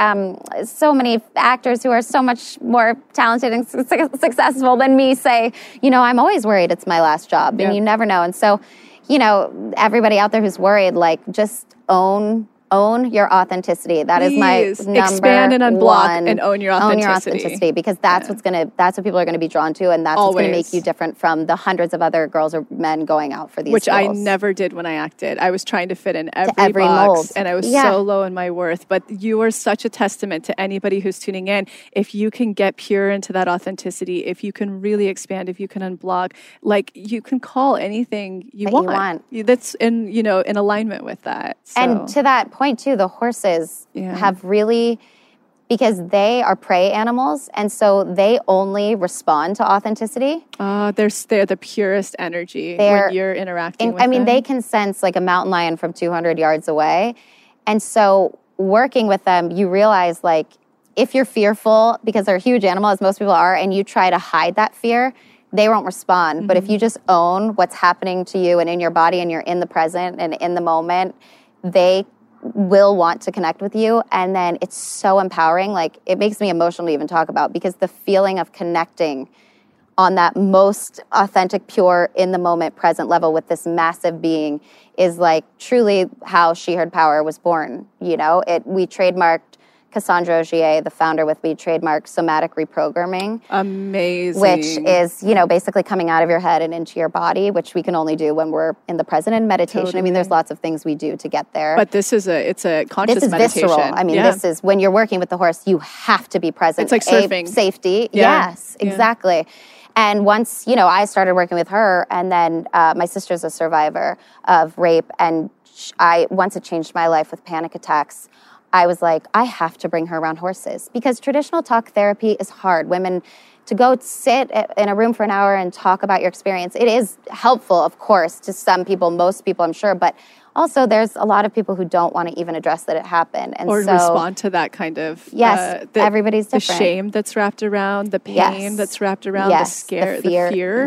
so many actors who are so much more talented and successful than me say, I'm always worried it's my last job, and you never know. And so, everybody out there who's worried, just own your authenticity. That is my number expand and unblock one. and own your authenticity. Own your authenticity, because that's that's what people are going to be drawn to, and that's what's going to make you different from the hundreds of other girls or men going out for these Which roles. I never did when I acted. I was trying to fit in every box, mold. And I was so low in my worth. But you are such a testament to anybody who's tuning in. If you can get pure into that authenticity, if you can really expand, if you can unblock, you can call anything you want. That's in alignment with that. So. And to that point too, the horses have really, because they are prey animals, and so they only respond to authenticity. They're the purest energy when you're interacting with them. They can sense like a mountain lion from 200 yards away. And so working with them, you realize if you're fearful, because they're a huge animal, as most people are, and you try to hide that fear, they won't respond. Mm-hmm. But if you just own what's happening to you and in your body, and you're in the present and in the moment, they will want to connect with you. And then it's so empowering. It makes me emotional to even talk about, because the feeling of connecting on that most authentic, pure, in the moment, present level with this massive being is truly how She Heard Power was born. We trademarked, Cassandra Ogier, the founder with me, trademarked somatic reprogramming. Amazing. Which is, basically coming out of your head and into your body, which we can only do when we're in the present in meditation. Totally. There's lots of things we do to get there. But it's a conscious meditation. This is visceral. This is when you're working with the horse, you have to be present. It's like surfing. Safety. Yeah. Yes, exactly. Yeah. And once, I started working with her, and then my sister's a survivor of rape, and once it changed my life with panic attacks, I was like, I have to bring her around horses, because traditional talk therapy is hard. Women, to go sit in a room for an hour and talk about your experience, it is helpful, of course, to some people, most people, I'm sure, but also there's a lot of people who don't want to even address that it happened. And or respond to that kind of... everybody's different. The shame that's wrapped around, the pain that's wrapped around, the fear. Yeah.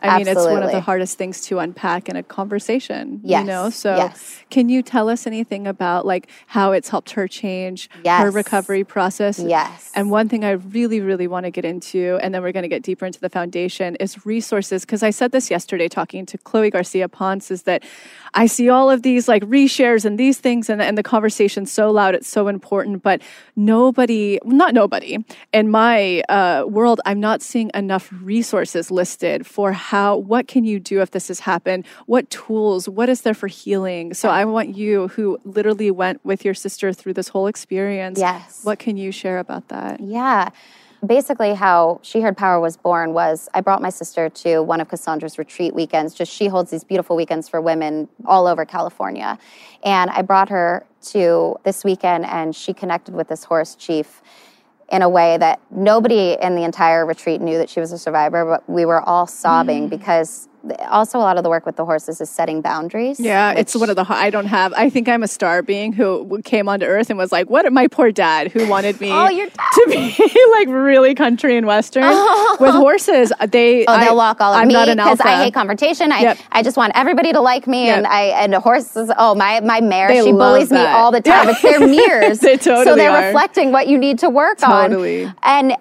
I mean, it's one of the hardest things to unpack in a conversation, yes. you know? So can you tell us anything about like how it's helped her change her recovery process? Yes. And one thing I really, really want to get into, and then we're going to get deeper into the foundation, is resources. Because I said this yesterday talking to Chloe Garcia Ponce, is that I see all of these like reshares and these things, and the conversation's so loud, it's so important, but not nobody, in my world, I'm not seeing enough resources listed for what can you do if this has happened? What tools? What is there for healing? So I want you, who literally went with your sister through this whole experience, what can you share about that? Yeah. Basically, how She Heard Power was born was I brought my sister to one of Cassandra's retreat weekends. She holds these beautiful weekends for women all over California. And I brought her to this weekend, and she connected with this horse chief in a way that nobody in the entire retreat knew that she was a survivor, but we were all sobbing because also a lot of the work with the horses is setting boundaries. Yeah, it's one of the, I think I'm a star being who came onto earth and was like, what, my poor dad who wanted me to be like really country and Western with horses. They'll walk all of me because I hate confrontation. I just want everybody to like me. And the horses, my mare, she bullies me all the time. It's their mirrors. They totally so they're reflecting what you need to work on. And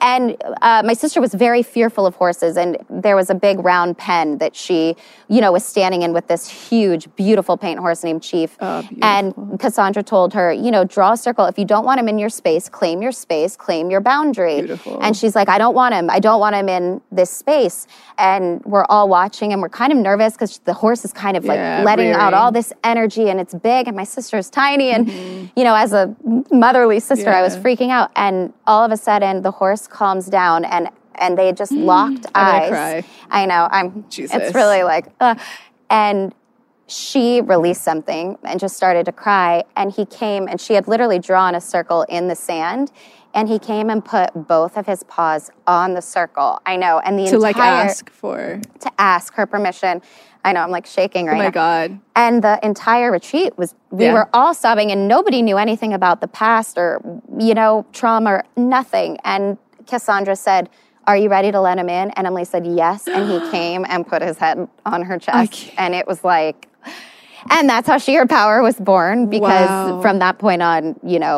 my sister was very fearful of horses, and there was a big round pen that she, was standing in with this huge, beautiful paint horse named Chief. And Cassandra told her, draw a circle. If you don't want him in your space, claim your boundary. Beautiful. And she's like, I don't want him. I don't want him in this space. And we're all watching, and we're kind of nervous because the horse is kind of like letting out all this energy, and it's big, and my sister's tiny. And, as a motherly sister, I was freaking out. And all of a sudden, the horse calms down, and they just locked eyes. Cry. I know. Jesus. It's really like, and she released something and just started to cry. And he came, and she had literally drawn a circle in the sand. And he came and put both of his paws on the circle. I know. And to ask her permission. I know. I'm like shaking right now. Oh my God. And the entire retreat we were all sobbing, and nobody knew anything about the past or, trauma or nothing. And Cassandra said, are you ready to let him in? And Emily said, yes. And he came and put his head on her chest. And it was like, and that's how She Heard Power was born. Because from that point on,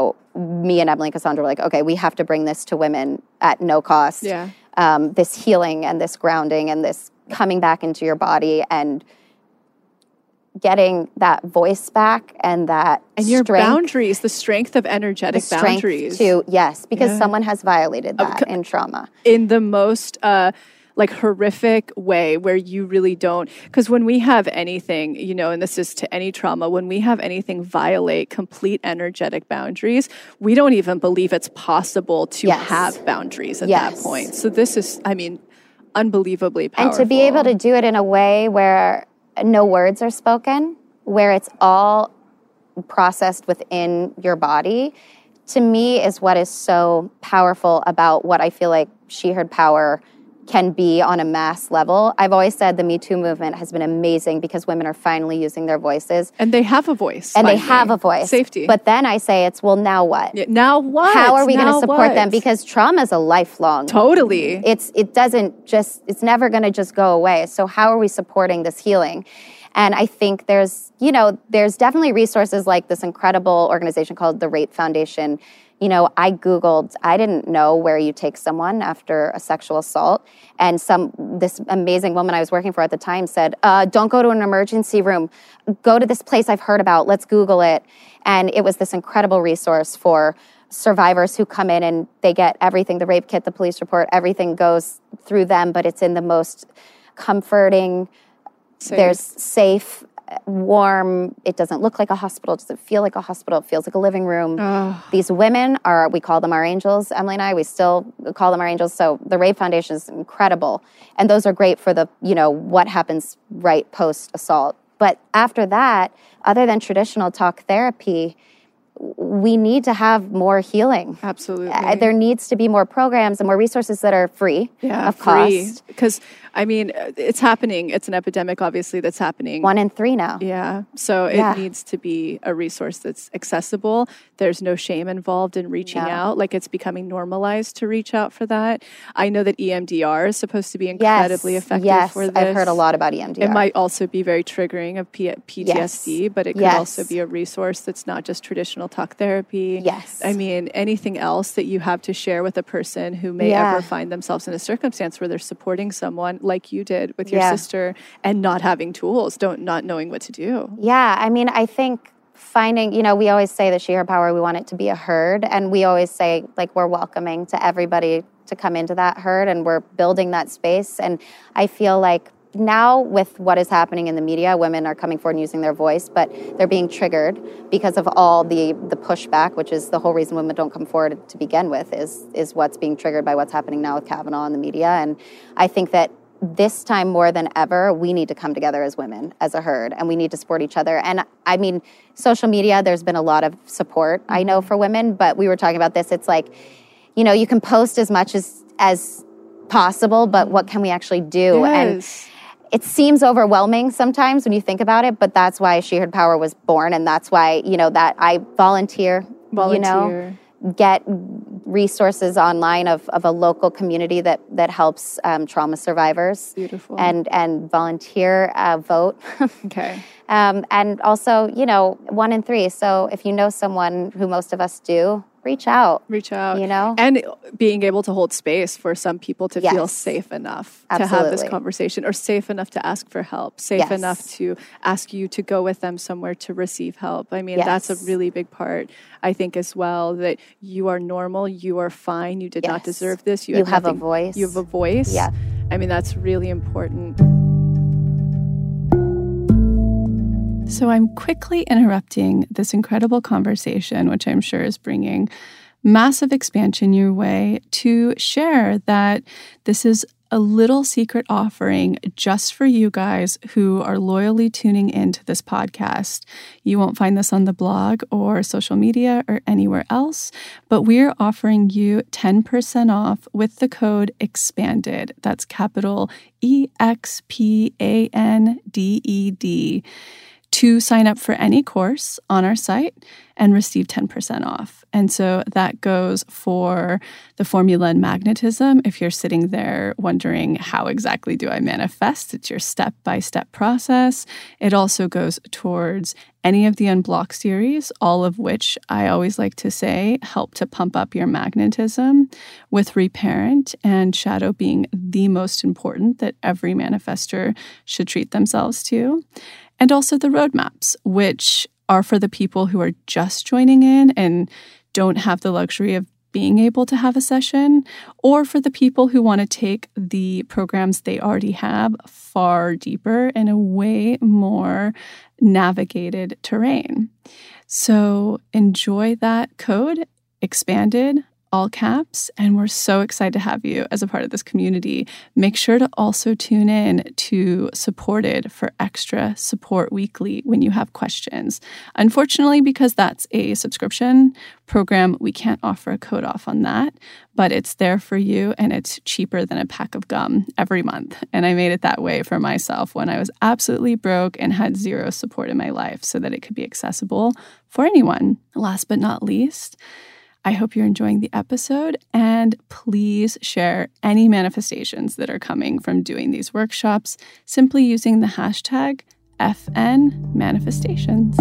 me and Emily and Cassandra were like, okay, we have to bring this to women at no cost. Yeah. This healing and this grounding and this coming back into your body and getting that voice back and that and your boundaries, the strength of energetic boundaries. Because someone has violated that in trauma. In the most horrific way where you really don't, because when we have anything, and this is to any trauma, when we have anything violate complete energetic boundaries, we don't even believe it's possible to have boundaries at that point. So this is, unbelievably powerful. And to be able to do it in a way where no words are spoken, where it's all processed within your body, to me is what is so powerful about what I feel like She Heard Power can be on a mass level. I've always said the Me Too movement has been amazing because women are finally using their voices. And they have a voice. And finally. They have a voice. Safety. But then I say now what? Yeah, now what? How are we going to support them? Because trauma is a lifelong. Totally. It's never going to just go away. So how are we supporting this healing? And I think there's definitely resources like this incredible organization called the Rape Foundation. I Googled, I didn't know where you take someone after a sexual assault. And this amazing woman I was working for at the time said, don't go to an emergency room. Go to this place I've heard about. Let's Google it. And it was this incredible resource for survivors who come in and they get everything, the rape kit, the police report, everything goes through them, but it's in the most comforting, there's safe, warm, it doesn't look like a hospital, it doesn't feel like a hospital, it feels like a living room. These women we call them our angels, Emily and I, we still call them our angels. So the Rape Foundation is incredible. And those are great for the, what happens right post-assault. But after that, other than traditional talk therapy, we need to have more healing. Absolutely. There needs to be more programs and more resources that are free of cost. Because, I mean, it's happening. It's an epidemic, obviously, that's happening. 1 in 3 now. Yeah. So it needs to be a resource that's accessible. There's no shame involved in reaching out. Like, it's becoming normalized to reach out for that. I know that EMDR is supposed to be incredibly effective for this. I've heard a lot about EMDR. It might also be very triggering of PTSD, but it could also be a resource that's not just traditional talk therapy. Yes. I mean, anything else that you have to share with a person who may ever find themselves in a circumstance where they're supporting someone like you did with your sister and not having tools, not knowing what to do. Yeah, I mean, I think finding, we always say that She Her Power, we want it to be a herd, and we always say, like, we're welcoming to everybody to come into that herd, and we're building that space. And I feel like now with what is happening in the media, women are coming forward and using their voice, but they're being triggered because of all the pushback, which is the whole reason women don't come forward to begin with, is what's being triggered by what's happening now with Kavanaugh and the media. And I think that this time more than ever, we need to come together as women, as a herd, and we need to support each other. And I mean, social media, there's been a lot of support, I know, for women, but we were talking about this. It's like, you can post as much as possible, but what can we actually do? Yes. And it seems overwhelming sometimes when you think about it, but that's why She Heard Power was born, and that's why, that I volunteer. Get resources online of a local community that helps trauma survivors. Beautiful. And volunteer, vote. Okay. And also, 1 in 3. So if you know someone, who most of us do, reach out. And being able to hold space for some people to feel safe enough to have this conversation, or safe enough to ask for help, safe enough to ask you to go with them somewhere to receive help. I mean, that's a really big part, I think, as well, that you are normal, you are fine, you did not deserve this. You have a voice. You have a voice. Yeah. I mean, that's really important. So I'm quickly interrupting this incredible conversation, which I'm sure is bringing massive expansion your way, to share that this is a little secret offering just for you guys who are loyally tuning into this podcast. You won't find this on the blog or social media or anywhere else, but we're offering you 10% off with the code EXPANDED. That's capital EXPANDED. To sign up for any course on our site and receive 10% off. And so that goes for the formula and magnetism. If you're sitting there wondering, how exactly do I manifest? It's your step-by-step process. It also goes towards any of the Unblock series, all of which I always like to say help to pump up your magnetism, with Reparent and Shadow being the most important that every manifestor should treat themselves to. And also the roadmaps, which are for the people who are just joining in and don't have the luxury of being able to have a session, or for the people who want to take the programs they already have far deeper in a way more navigated terrain. So enjoy that code, EXPANDED, all caps, and we're so excited to have you as a part of this community. Make sure to also tune in to Supported for extra support weekly when you have questions. Unfortunately, because that's a subscription program, we can't offer a code off on that, but it's there for you, and it's cheaper than a pack of gum every month. And I made it that way for myself when I was absolutely broke and had zero support in my life, so that it could be accessible for anyone. Last but not least, I hope you're enjoying the episode, and please share any manifestations that are coming from doing these workshops simply using the hashtag #FNManifestations.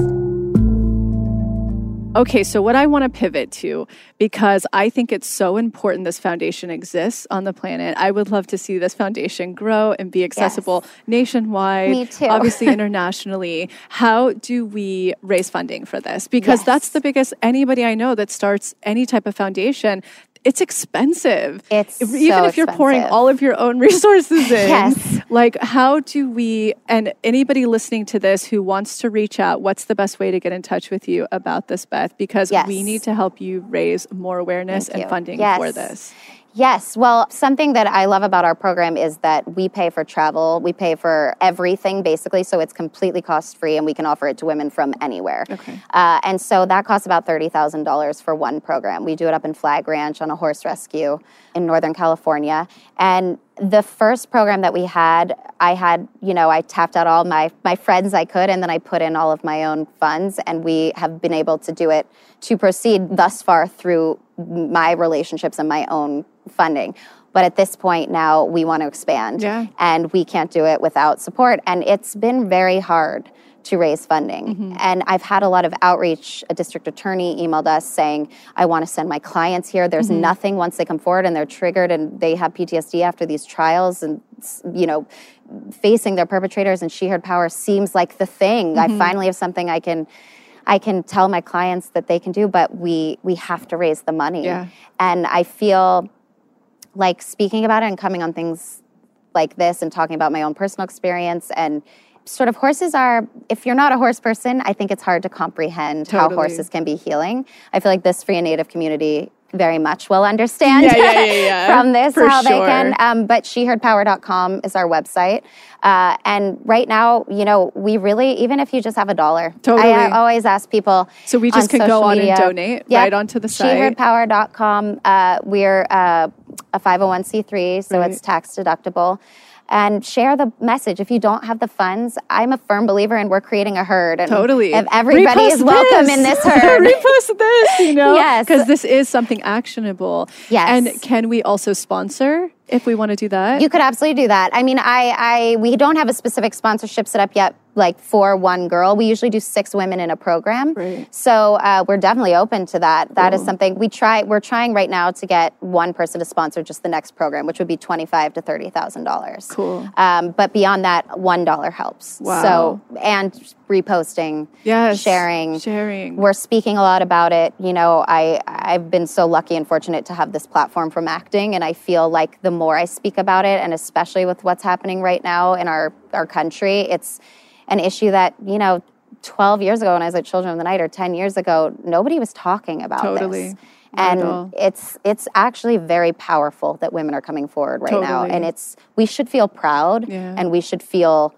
Okay, so what I want to pivot to, because I think it's so important this foundation exists on the planet. I would love to see this foundation grow and be accessible nationwide. Me too. Obviously internationally. How do we raise funding for this? Because that's the biggest, anybody I know that starts any type of foundation, it's expensive. Even if you're pouring all of your own resources in. Like, how do we, and anybody listening to this who wants to reach out, what's the best way to get in touch with you about this, Beth? Because we need to help you raise more awareness and funding for this. Yes. Well, something that I love about our program is that we pay for travel. We pay for everything, basically. So it's completely cost-free, and we can offer it to women from anywhere. Okay. And so that costs about $30,000 for one program. We do it up in Flag Ranch on a horse rescue in Northern California. And the first program that we had, I tapped out all my friends I could, and then I put in all of my own funds, and we have been able to do it to proceed thus far through my relationships and my own funding. But at this point now, we want to expand, and we can't do it without support. And it's been very hard to raise funding. And I've had a lot of outreach. A district attorney emailed us saying, I want to send my clients here. There's nothing once they come forward and they're triggered and they have PTSD after these trials, and, facing their perpetrators and She Heard Power seems like the thing. I finally have something I can tell my clients that they can do, but we have to raise the money. And I feel like speaking about it and coming on things like this and talking about my own personal experience, and sort of horses are, if you're not a horse person, I think it's hard to comprehend how horses can be healing. I feel like this Free and Native community very much will understand from this how they can. But sheheardpower.com is our website. And right now, we really, even if you just have $1, I always ask people. So we just can go on and donate right onto the site. Sheheardpower.com. We're a 501c3, so it's tax deductible. And share the message. If you don't have the funds, I'm a firm believer in we're creating a herd. And if everybody is welcome in this herd. Repost this, Yes. Because this is something actionable. Yes. And can we also sponsor if we want to do that? You could absolutely do that. I mean, we don't have a specific sponsorship set up yet, like for one girl. We usually do 6 women in a program. Right. So we're definitely open to that. That is something we're trying right now to get one person to sponsor just the next program, which would be $25,000 to $30,000. Cool. But beyond that, $1 helps. Wow. So, and reposting, sharing. We're speaking a lot about it. I've been so lucky and fortunate to have this platform from acting, and I feel like the more I speak about it, and especially with what's happening right now in our country, it's an issue that, 12 years ago when I was at Children of the Night, or 10 years ago, nobody was talking about this. And it's actually very powerful that women are coming forward right now. And we should feel proud, and we should feel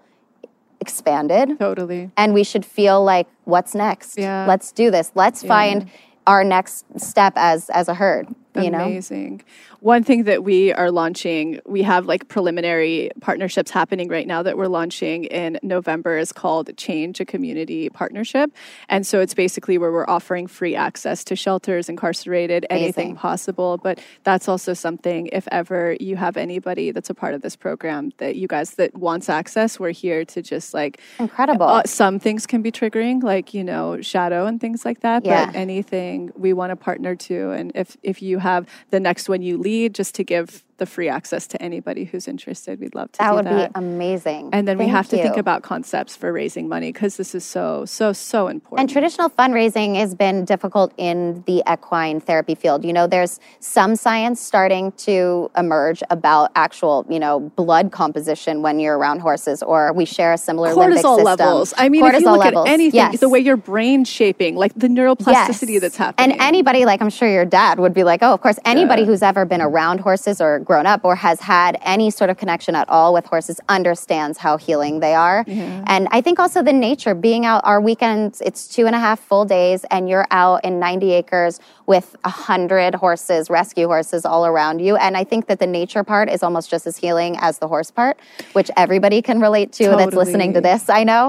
expanded. And we should feel like, what's next? Let's do this. Let's find our next step as a herd. Amazing. One thing that we are launching, we have like preliminary partnerships happening right now that we're launching in November, is called Change a Community Partnership. And so it's basically where we're offering free access to shelters, incarcerated, anything possible. But that's also something, if ever you have anybody that's a part of this program that you guys that wants access, we're here to just like... Incredible. Some things can be triggering, like, shadow and things like that. But anything we want to partner to. And if you have the next one you lead, just to give the free access to anybody who's interested, we'd love to do that. That would be amazing. And then we have to think about concepts for raising money, because this is so important. And traditional fundraising has been difficult in the equine therapy field. There's some science starting to emerge about actual, blood composition when you're around horses, or we share a similar limbic system. Cortisol levels. I mean, if you look at anything, the way your brain's shaping, like the neuroplasticity that's happening. And anybody, like I'm sure your dad would be like, oh, of course, anybody who's ever been around horses or grown up or has had any sort of connection at all with horses understands how healing they are. And I think also the nature, being out our weekends, it's 2.5 full days, and you're out in 90 acres with 100 horses, rescue horses all around you. And I think that the nature part is almost just as healing as the horse part, which everybody can relate to that's listening to this, I know.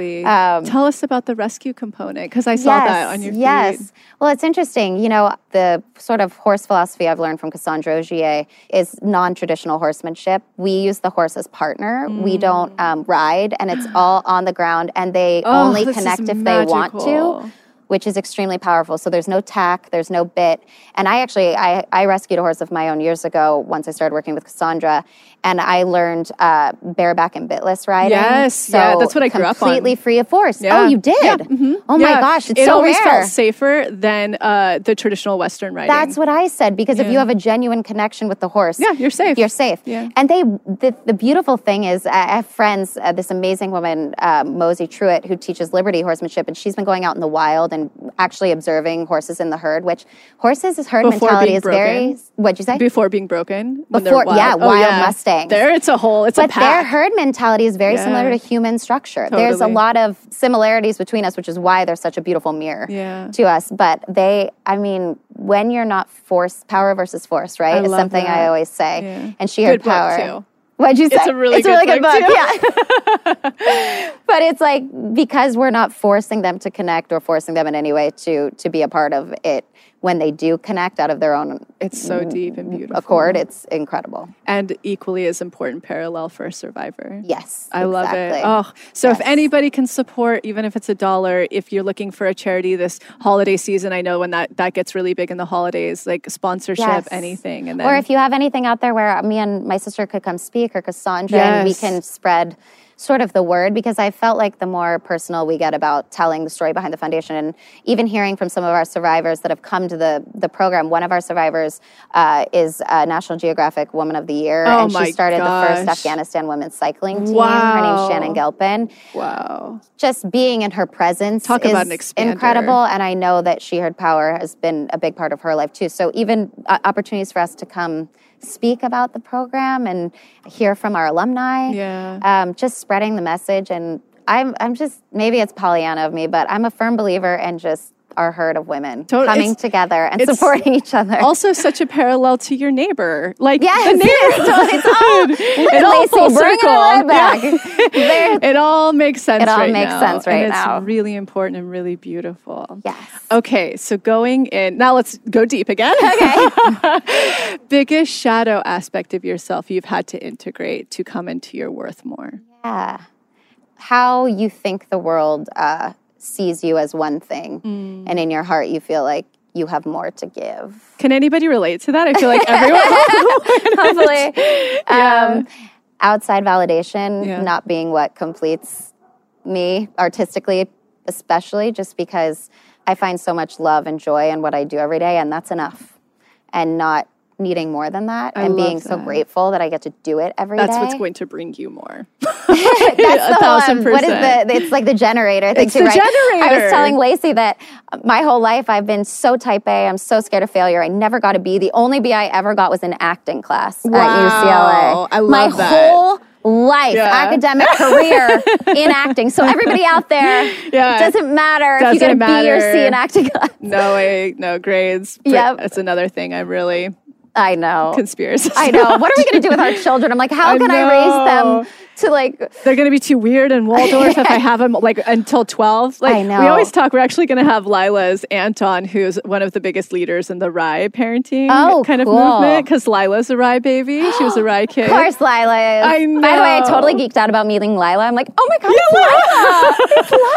Tell us about the rescue component, because I saw that on your feed. Well, it's interesting. The sort of horse philosophy I've learned from Cassandra Ogier is non-traditional horsemanship. We use the horse as partner. We don't ride, and it's all on the ground, and they only connect if they want to, which is extremely powerful. So there's no tack, there's no bit. And I rescued a horse of my own years ago once I started working with Cassandra, and I learned bareback and bitless riding. That's what I grew up on. Completely free of force. Oh, you did? Oh my gosh, it's so rare. It always felt safer than the traditional Western riding. That's what I said, because if you have a genuine connection with the horse, you're safe. You're safe. And the beautiful thing is, I have friends, this amazing woman, Mosey Truitt, who teaches Liberty horsemanship, and she's been going out in the wild and actually observing horses in the herd, which horses' herd Before mentality being is broken? very, what'd you say? Before being broken? When they're Before, wild? yeah, Oh, wild Mustangs. There, it's a But pack. their herd mentality is very similar to human structure. There's a Totally. lot of similarities between us, which is why they're such a beautiful mirror to us. But when you're not forced, power versus force, right? Is something I always say. Yeah. And she had Good book, power. too. What'd you say? It's a really good book, yeah. But it's like, because we're not forcing them to connect or forcing them in any way to be a part of it, when they do connect out of their own It's so deep and beautiful. accord, it's incredible. And equally as important, parallel for a survivor. Yes, I love it. exactly. Oh, so if Yes. anybody can support, even if it's $1, if you're looking for a charity this holiday season, I know when that gets really big in the holidays, like sponsorship, Yes. anything. And then, Or if you have anything out there where me and my sister could come speak, or Cassandra, and we Yes. can spread sort of the word, because I felt like the more personal we get about telling the story behind the foundation, and even hearing from some of our survivors that have come to the program. One of our survivors is a National Geographic Woman of the Year, Oh and my she started the first gosh. Afghanistan women's cycling team. Wow. Her name's Shannon Gelpin. wow. Just being in her presence Talk is about an expander. incredible, and I know that She Heard Power has been a big part of her life too. So even opportunities for us to come speak about the program and hear from our alumni, just spreading the message. And I'm just, maybe it's Pollyanna of me, but I'm a firm believer in just our herd of women coming together and supporting each other. Also, such a parallel to your neighbor, like yes, the neighborhood. It all full circle. It right back. It all makes sense. It all right makes now. sense right and now. It's really important and really beautiful. Yes. Okay, so going in now, let's go deep again. Okay. Biggest shadow aspect of yourself you've had to integrate to come into your worth more. Yeah. How you think the world sees you as one thing, and in your heart you feel like you have more to give. Can anybody relate to that? I feel like everyone. Hopefully. Outside validation not being what completes me artistically, especially, just because I find so much love and joy in what I do every day, and that's enough. And not needing more than that, and being so grateful that I get to do it every day. That's what's going to bring you more. That's the 1,000%. What is it's like the generator thing It's too, the right? generator. I was telling Lacey that my whole life I've been so type A. I'm so scared of failure. I never got a B. The only B I ever got was in acting class at UCLA. I love my that. whole life, academic career in acting. So everybody out there, it doesn't matter if you get a B or C in acting class. No grades. Yep. That's another thing I'm really I know. conspiracy. I know. What are we going to do with our children? I'm like, how can I raise them to like... They're going to be too weird in Waldorf if I have them like until 12. Like, I know. We always talk, we're actually going to have Lila's Anton, who's one of the biggest leaders in the Rye parenting kind of movement, because Lila's a Rye baby. She was a Rye kid. Of course, Lila is. I know. By the way, I totally geeked out about meeting Lila. I'm like, oh my God, it's Lila. It's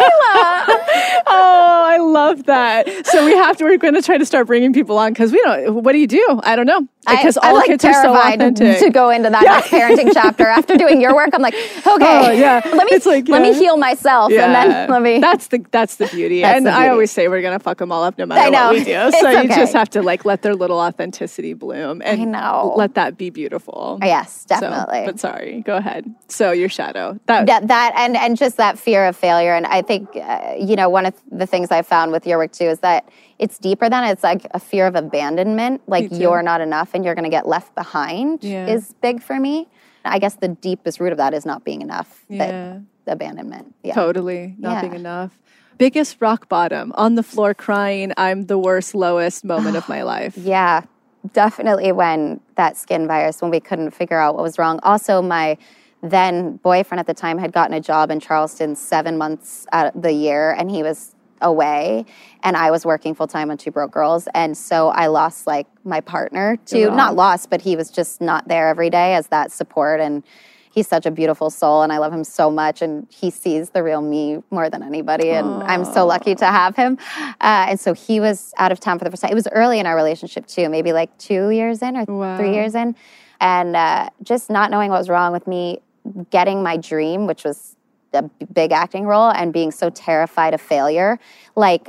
Lila. Oh, I love that. So we're going to try to start bringing people on, because we don't, what do you do? I don't know. Because all I'm kids are so terrified authentic. to go into that next parenting chapter. After doing your work, I'm like, okay, let me heal myself, and then let me. That's the beauty. That's the I beauty. always say we're gonna fuck them all up no matter what we do. It's So you okay. just have to like let their little authenticity bloom and let that be beautiful. Yes, definitely. So, but sorry, go ahead. So your shadow that and just that fear of failure, and I think one of the things I found with your work too is that it's deeper than it's like a fear of abandonment, like you're not enough and you're going to get left behind is big for me. I guess the deepest root of that is not being enough, but abandonment. Yeah. Totally, not being enough. Biggest rock bottom, on the floor crying, I'm the worst, lowest moment of my life. Yeah, definitely when that skin virus, when we couldn't figure out what was wrong. Also, my then boyfriend at the time had gotten a job in Charleston 7 months out of the year, and he was away, and I was working full-time on Two Broke Girls, and so I lost like my partner to not lost, but he was just not there every day as that support. And he's such a beautiful soul, and I love him so much, and he sees the real me more than anybody, and I'm so lucky to have him. And so he was out of town for the first time. It was early in our relationship too, maybe like 2 years in or 3 years in, and just not knowing what was wrong with me, getting my dream, which was a big acting role, and being so terrified of failure. Like,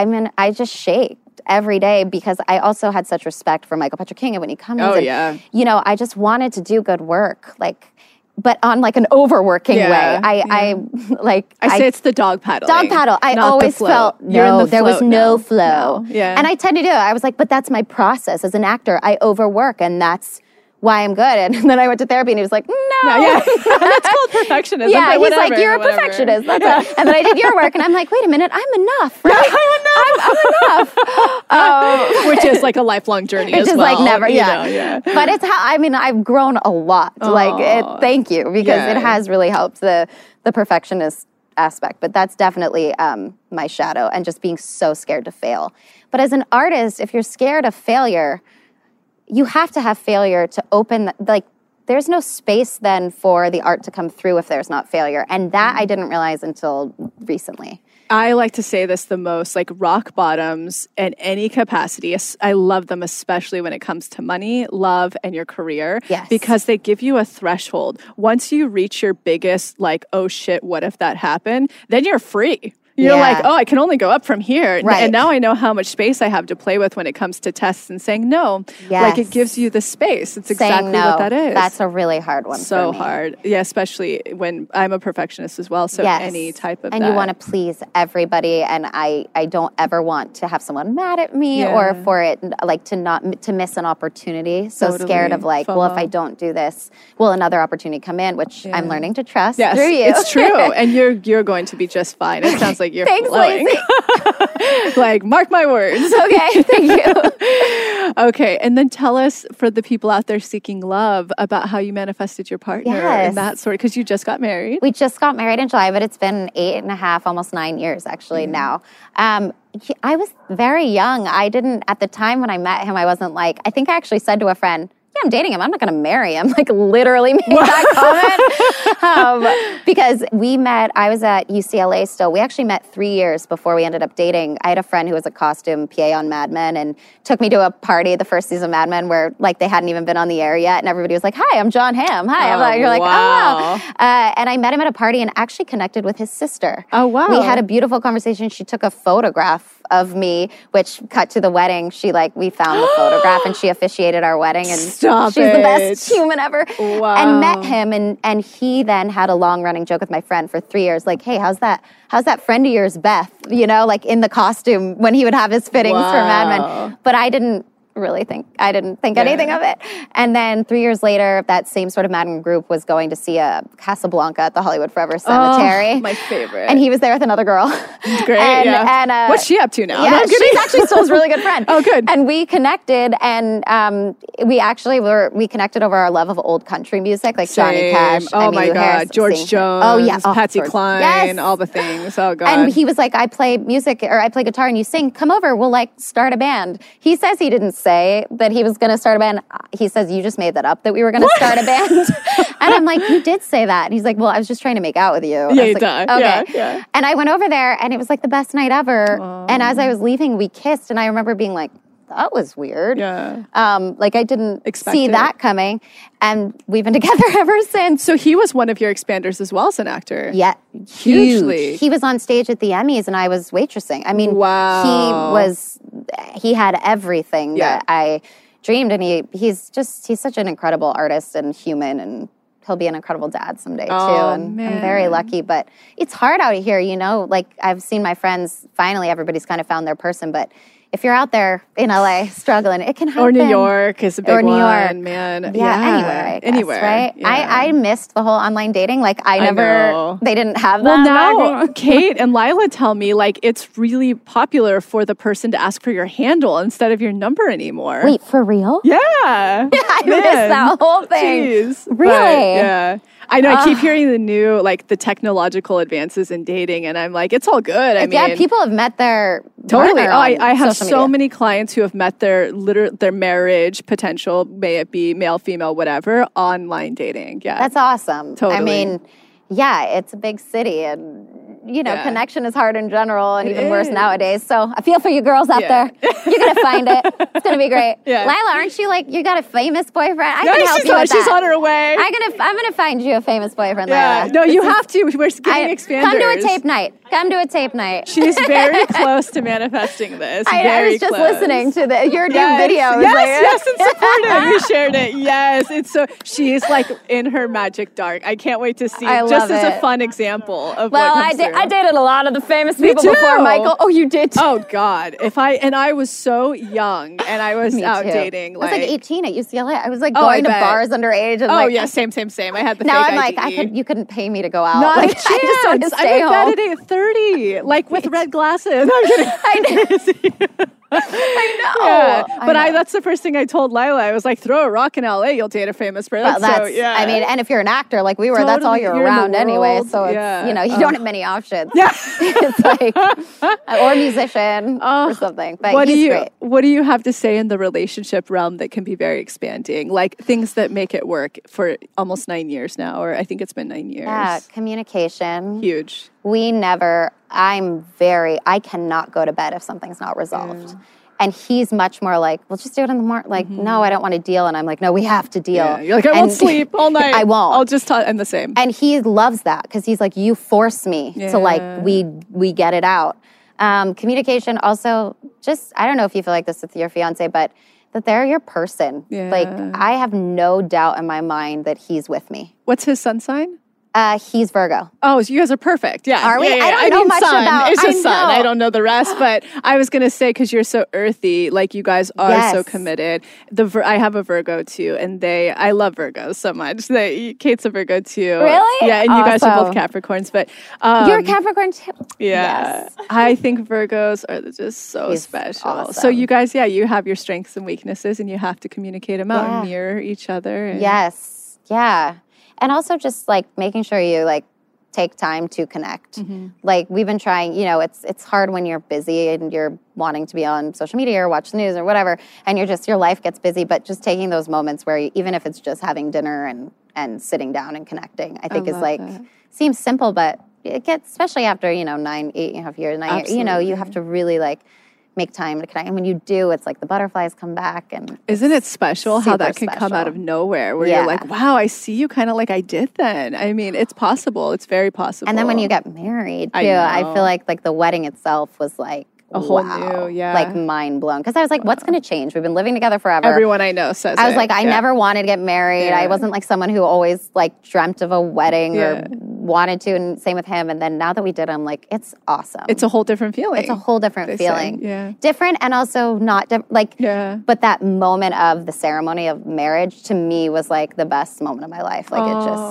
I just shaked every day, because I also had such respect for Michael Patrick King and Whitney Cummings. I just wanted to do good work. Like, but on like an overworking way. I say it's the dog paddle. Dog paddle. I always felt there was no flow. No. Yeah. And I tend to do it. I was like, but that's my process as an actor. I overwork, and that's why I'm good. And then I went to therapy, and he was like, no. That's called perfectionism. Yeah, he's like, you're a perfectionist. That's it. And then I did your work, and I'm like, wait a minute, I'm enough, right? I'm enough. Which is like a lifelong journey as well. Which is like never, But it's I've grown a lot. Thank you, because it has really helped the perfectionist aspect. But that's definitely my shadow, and just being so scared to fail. But as an artist, if you're scared of failure, you have to have failure to open, there's no space then for the art to come through if there's not failure. And that I didn't realize until recently. I like to say this the most, like rock bottoms in any capacity. I love them, especially when it comes to money, love, and your career. Yes. Because they give you a threshold. Once you reach your biggest, like, oh shit, what if that happened? Then you're free. You're like, oh, I can only go up from here. Right. And now I know how much space I have to play with when it comes to tests and saying no. Yes. Like it gives you the space. It's exactly what that is. That's a really hard one so for me. hard. Yeah, especially when I'm a perfectionist as well. So any type of and you want to please everybody. And I don't ever want to have someone mad at me or for it, like to miss an opportunity. So scared of like, FOMO. Well, if I don't do this, will another opportunity come in, which I'm learning to trust through you. It's true. And you're going to be just fine. It sounds like you're Thanks, flowing. Like, mark my words. Okay, thank you. Okay, and then tell us, for the people out there seeking love, about how you manifested your partner and that sort, because you just got married. We just got married in July, but it's been 8.5, almost 9 years actually now. I was very young. I didn't, at the time when I met him, I wasn't like, I think I actually said to a friend, I'm dating him. I'm not going to marry him. Like literally made that comment. Because we met, I was at UCLA still. We actually met 3 years before we ended up dating. I had a friend who was a costume PA on Mad Men and took me to a party the first season of Mad Men where like they hadn't even been on the air yet. And everybody was like, hi, I'm Jon Hamm. Hi. You're like, oh, wow. And I met him at a party and actually connected with his sister. Oh, wow. We had a beautiful conversation. She took a photograph of me, which cut to the wedding. We found the photograph and she officiated our wedding. And she's the best human ever. Wow. And met him, and he then had a long-running joke with my friend for 3 years, like, hey, how's that friend of yours, Beth, like in the costume when he would have his fittings for Mad Men. But I didn't think anything of it. And then 3 years later, that same sort of Mad Men group was going to see a Casablanca at the Hollywood Forever Cemetery. Oh, my favorite. And he was there with another girl. Great, and what's she up to now? Yeah, she's actually still his really good friend. Oh, good. And we connected, and we connected over our love of old country music, like Johnny Cash. Oh my God, Harris, George Jones, Patsy Cline, all the things. Oh God. And he was like, I play guitar and you sing. Come over, we'll like start a band. He says he didn't say that he was going to start a band. He says, you just made that up, that we were going to start a band. And I'm like, you did say that. And he's like, well, I was just trying to make out with you. Yeah, you did. Okay. Yeah. And I went over there and it was like the best night ever. Aww. And as I was leaving, we kissed. And I remember being like, that was weird. Yeah. Like I didn't see that coming. And we've been together ever since. So he was one of your expanders as well as an actor. Yeah. Hugely. He was on stage at the Emmys and I was waitressing. I mean, wow. he had everything that I dreamed. And he's such an incredible artist and human, and he'll be an incredible dad someday too. And I'm very lucky, but it's hard out here, like I've seen my friends, finally everybody's kind of found their person, but if you're out there in LA struggling, it can happen. Or New York is a big one. Or New York. Man. Yeah, anywhere, right? Yeah. I missed the whole online dating. Like they didn't have that. Well, now Kate and Lila tell me like it's really popular for the person to ask for your handle instead of your number anymore. Wait, for real? Yeah. I missed that whole thing. Jeez. Really? Yeah. I know. I keep hearing the new, like the technological advances in dating, and I'm like, it's all good. I mean, people have met their totally. I have so many clients who have met their marriage potential, may it be male, female, whatever, online dating. Yeah, that's awesome. Totally. I mean, yeah, it's a big city, and connection is hard in general and even worse nowadays. So I feel for you girls out there. You're going to find it. It's going to be great. Yeah. Lila, aren't you you got a famous boyfriend? I can help you with that. She's on her way. I'm going to find you a famous boyfriend, Lila. No, you have to. We're getting expanders. Come to a tape night. She's very close to manifesting this. I was just listening to your new video. Yes, and supportive. You shared it. Yes, she's like in her magic dark. I can't wait to see it. Just as a fun example of what comes through. I dated a lot of the famous people before Michael. Oh, you did too. Oh God. I was so young and I was out dating. I was like 18 at UCLA. I was like going to bars underage. And same. I had the now fake I'm ID. you couldn't pay me to go out. Not a I chance. just want to stay home. I went bed at 8:30, like with red glasses. I'm kidding. I know. Yeah. But that's the first thing I told Lila. I was like, throw a rock in LA, you'll date a famous person. Well, and if you're an actor like we were, that's all you're around anyway. So it's, you don't have many options. Yeah. It's like, or musician or something. But what great. What do you have to say in the relationship realm that can be very expanding? Like things that make it work for almost 9 years now, or I think it's been 9 years. Yeah, communication. Huge. I cannot go to bed if something's not resolved. Yeah. And he's much more like, well, just do it in the morning. Like, no, I don't want to deal. And I'm like, no, we have to deal. Yeah. You're like, I won't sleep all night. I won't. I'll just I'm the same. And he loves that because he's like, you force me to we get it out. Communication also I don't know if you feel like this with your fiance, but that they're your person. Yeah. Like, I have no doubt in my mind that he's with me. What's his sun sign? He's Virgo. Oh, so you guys are perfect. Yeah. Are we? Yeah. I don't know much about. It's just sun. I don't know the rest, but I was going to say, because you're so earthy, like you guys are so committed. I have a Virgo too, and I love Virgos so much. Kate's a Virgo too. Really? Yeah, and you guys are both Capricorns, but you're a Capricorn too. Yeah. Yes. I think Virgos are just so special. Awesome. So you guys, you have your strengths and weaknesses, and you have to communicate them out and mirror each other. Yes. Yeah. And also just like making sure you like take time to connect. Mm-hmm. Like we've been trying, it's hard when you're busy and you're wanting to be on social media or watch the news or whatever, and your life gets busy, but just taking those moments where even if it's just having dinner and sitting down and connecting, I think seems simple, but it gets, especially after, 8 and a half years, 9 years, you have to really like make time to connect. And when you do, it's like the butterflies come back. And isn't it special how that can come out of nowhere where you're like, wow, I see you kind of like I did then. I mean, it's possible. It's very possible. And then when you get married too, I feel like the wedding itself was like, a whole new, like mind blown. Because I was like, what's going to change? We've been living together forever. Everyone I know says I was like, I never wanted to get married. I wasn't like someone who always like dreamt of a wedding or wanted to, and same with him. And then now that we did, I'm like, it's awesome. It's a whole different feeling. It's a whole different feeling. Different and also not but that moment of the ceremony of marriage to me was like the best moment of my life. Like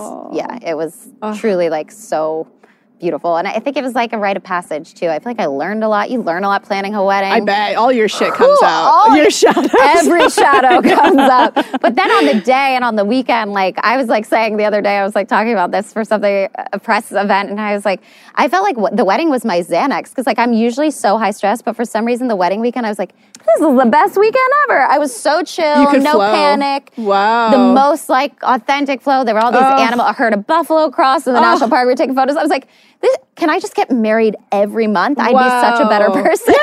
it was truly like so beautiful. And I think it was like a rite of passage too. I feel like I learned a lot. You learn a lot planning a wedding. I bet all your shit comes out. Your shadows. Every shadow comes up. But then on the day and on the weekend, like I was like saying the other day, I was like talking about this for something, a press event, and I was like, I felt like the wedding was my Xanax, because like I'm usually so high stress, but for some reason the wedding weekend I was like, this is the best weekend ever. I was so chill, no panic. Wow. The most like authentic flow. There were all these animals. I heard a buffalo cross in the national park. We were taking photos. I was like, can I just get married every month? I'd be such a better person.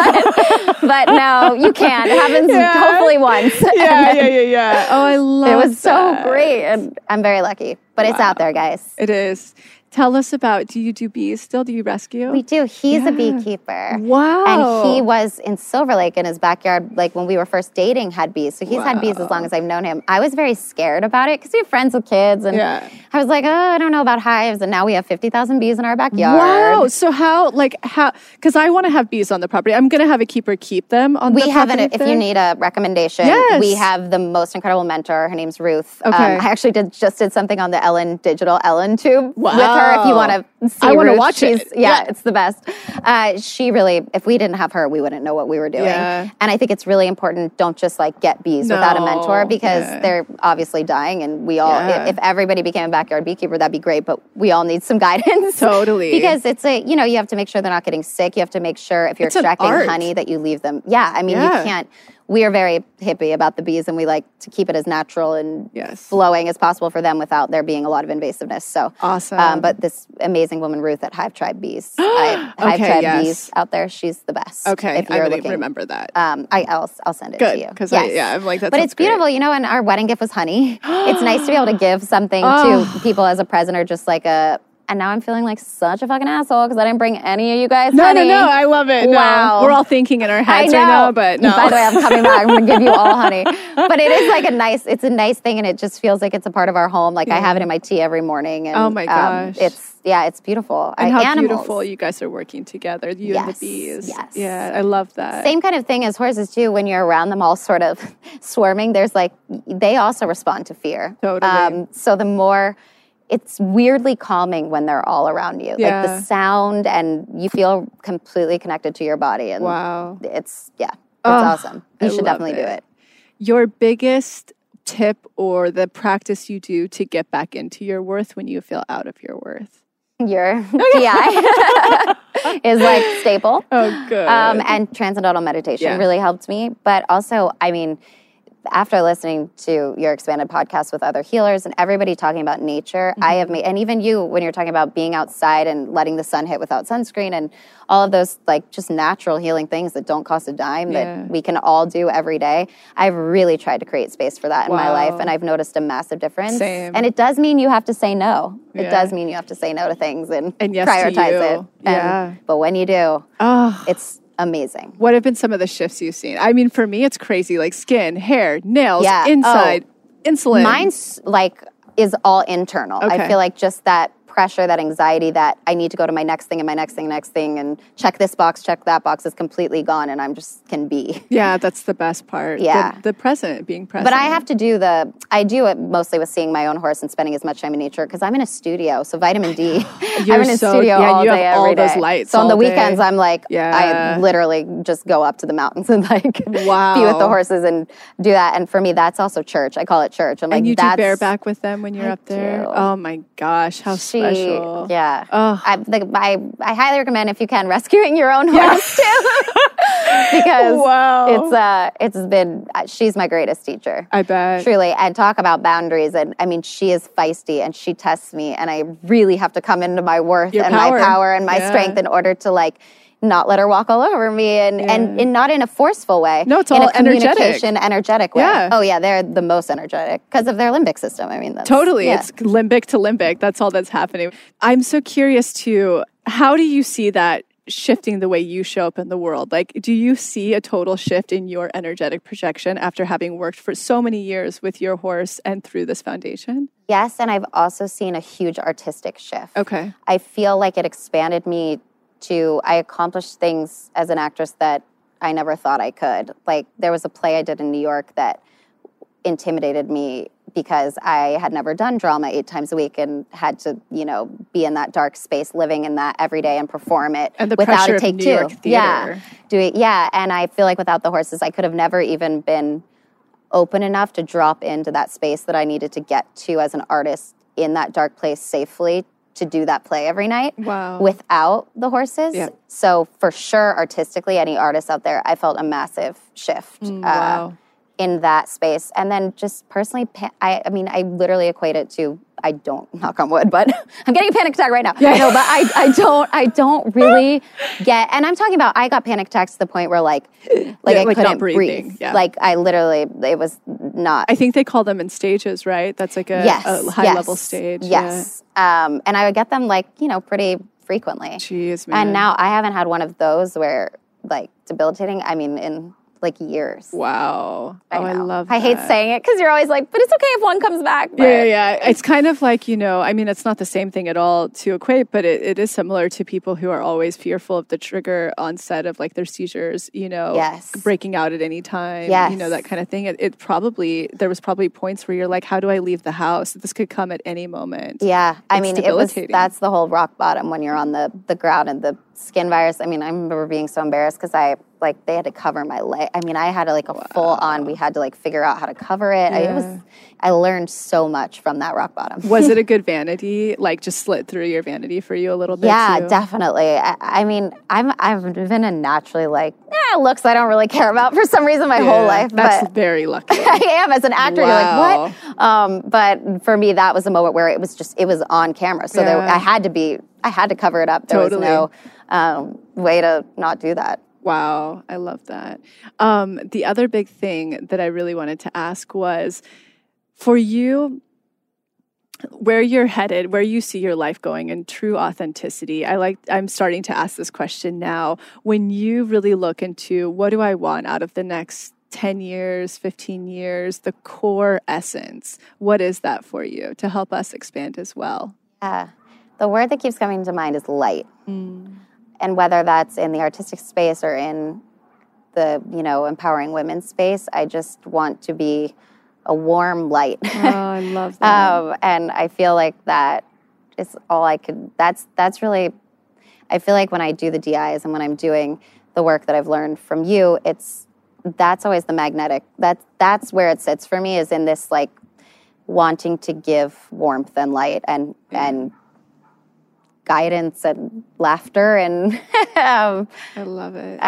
but no, you can't. It happens hopefully once. Yeah. Oh, I love it. It was so great. And I'm very lucky. But it's out there, guys. It is. Tell us about, do you do bees still? Do you rescue? We do. He's a beekeeper. Wow. And he was in Silver Lake in his backyard, like when we were first dating, had bees. So he's had bees as long as I've known him. I was very scared about it because we have friends with kids. And I was like, I don't know about hives. And now we have 50,000 bees in our backyard. Wow. So how, because I want to have bees on the property. I'm going to have a keeper keep them on the property. If you need a recommendation, we have the most incredible mentor. Her name's Ruth. Okay. I actually just did something on the digital Ellen tube with her. If you want to see I want Ruth, to watch it. Yeah, it's the best. She really, if we didn't have her, we wouldn't know what we were doing. Yeah. And I think it's really important, don't just like get bees without a mentor, because they're obviously dying, and we all, if everybody became a backyard beekeeper, that'd be great, but we all need some guidance. Totally. Because it's you have to make sure they're not getting sick. You have to make sure if you're extracting honey that you leave them. Yeah, I mean, you can't. we are very hippie about the bees, and we like to keep it as natural and Yes. flowing as possible for them without there being a lot of invasiveness. So Awesome. but this amazing woman, Ruth at Hive Tribe Bees, Hive Tribe Bees out there, she's the best. Okay, if you're I'm looking. Remember that. I'll send it Good, to you. because Yes. I'm like, that's But it's beautiful, you know. And our wedding gift was honey. It's nice to be able to give something to people as a present, or just like a. And now I'm feeling like such a fucking asshole because I didn't bring any of you guys honey. No, I love it. Wow. No, we're all thinking in our heads right now, but no. By the way, I'm coming back. I'm going to give you all honey. But it is like it's a nice thing, and it just feels like it's a part of our home. Like I have it in my tea every morning. And, oh my gosh. It's beautiful. And how animals. beautiful you guys are working together, you and the bees. Yes. Yeah, I love that. Same kind of thing as horses too. When you're around them all sort of swarming, there's like, they also respond to fear. Totally. So the more... It's weirdly calming when they're all around you. Yeah. Like the sound, and you feel completely connected to your body. And wow. It's awesome. You should definitely do it. Your biggest tip or the practice you do to get back into your worth when you feel out of your worth? Your DI is like staple. Oh, good. And transcendental meditation really helped me. But also, I mean, after listening to your expanded podcast with other healers and everybody talking about nature, I have made, and even you, when you're talking about being outside and letting the sun hit without sunscreen and all of those like just natural healing things that don't cost a dime that we can all do every day, I've really tried to create space for that in my life, and I've noticed a massive difference. Same. And it does mean you have to say no. It does mean you have to say no to things and yes prioritize it. But when you do, it's amazing. What have been some of the shifts you've seen? I mean, for me, it's crazy. Like skin, hair, nails, inside, insulin. Mine's like is all internal. Okay. I feel like just that pressure, that anxiety that I need to go to my next thing and my next thing, and check this box, check that box is completely gone, and I'm just can be. Yeah, that's the best part. Yeah. The present, being present. But I have to I do it mostly with seeing my own horse and spending as much time in nature because I'm in a studio. So vitamin D, I'm in a studio all day, every day. Those lights so on the all day. weekends, I'm like, I literally just go up to the mountains and like be with the horses and do that. And for me, that's also church. I call it church. I'm like, and you do bareback with them when you're up there? Do. Oh my gosh, how special. Yeah. Oh. I highly recommend, if you can, rescuing your own horse too. Because she's my greatest teacher. I bet. Truly. And talk about boundaries. And I mean, she is feisty and she tests me, and I really have to come into my worth my power and my strength in order to like not let her walk all over me and not in a forceful way. No, it's in all a energetic way. Yeah. Oh yeah, they're the most energetic because of their limbic system. I mean, that's, totally. It's limbic to limbic. That's all that's happening. I'm so curious too, how do you see that shifting the way you show up in the world? Like, do you see a total shift in your energetic projection after having worked for so many years with your horse and through this foundation? Yes, and I've also seen a huge artistic shift. Okay. I feel like it expanded me I accomplished things as an actress that I never thought I could. Like, there was a play I did in New York that intimidated me because I had never done drama 8 times a week and had to, be in that dark space, living in that every day and perform it and the without pressure a take of New two. York theater. And I feel like without the horses, I could have never even been open enough to drop into that space that I needed to get to as an artist in that dark place safely to do that play every night without the horses. Yeah. So for sure, artistically, any artists out there, I felt a massive shift in that space. And then just personally, I literally equate it to, I don't, knock on wood, but I'm getting a panic attack right now. Yeah. No, but I don't really get, and I'm talking about, I got panic attacks to the point where I couldn't breathe. Yeah. Like I literally, it was not. I think they call them in stages, right? That's like a high level stage. Yes. Yeah. And I would get them pretty frequently. Jeez, man. And now I haven't had one of those where debilitating, in years. Wow. I love that. I hate saying it because you're always like, but it's okay if one comes back. But. Yeah. It's kind of like, it's not the same thing at all to equate, but it is similar to people who are always fearful of the trigger onset of their seizures, breaking out at any time, that kind of thing. There was probably points where you're like, how do I leave the house? This could come at any moment. Yeah. That's the whole rock bottom when you're on the ground and the skin virus. I remember being so embarrassed because they had to cover my leg. I had a full on, we had to figure out how to cover it. Yeah. I learned so much from that rock bottom. Was it a good vanity? Just slit through your vanity for you a little bit? Yeah, too? Definitely. I've been a naturally looks I don't really care about for some reason my whole life. That's very lucky. I am. As an actor, you're like, what? But for me, that was a moment where it was on camera. So I had to cover it up. There was no way to not do that. Wow. I love that. The other big thing that I really wanted to ask was, for you, where you're headed, where you see your life going in true authenticity. I'm starting to ask this question now. When you really look into, what do I want out of the next 10 years, 15 years, the core essence, what is that for you, to help us expand as well? Yeah. The word that keeps coming to mind is light. And whether that's in the artistic space or in the, empowering women's space, I just want to be a warm light. Oh, I love that. And I feel like that is all I could, that's really, I feel like when I do the DIs and when I'm doing the work that I've learned from you, that's always the magnetic, that's where it sits for me, is in this like wanting to give warmth and light and guidance and laughter and I love it.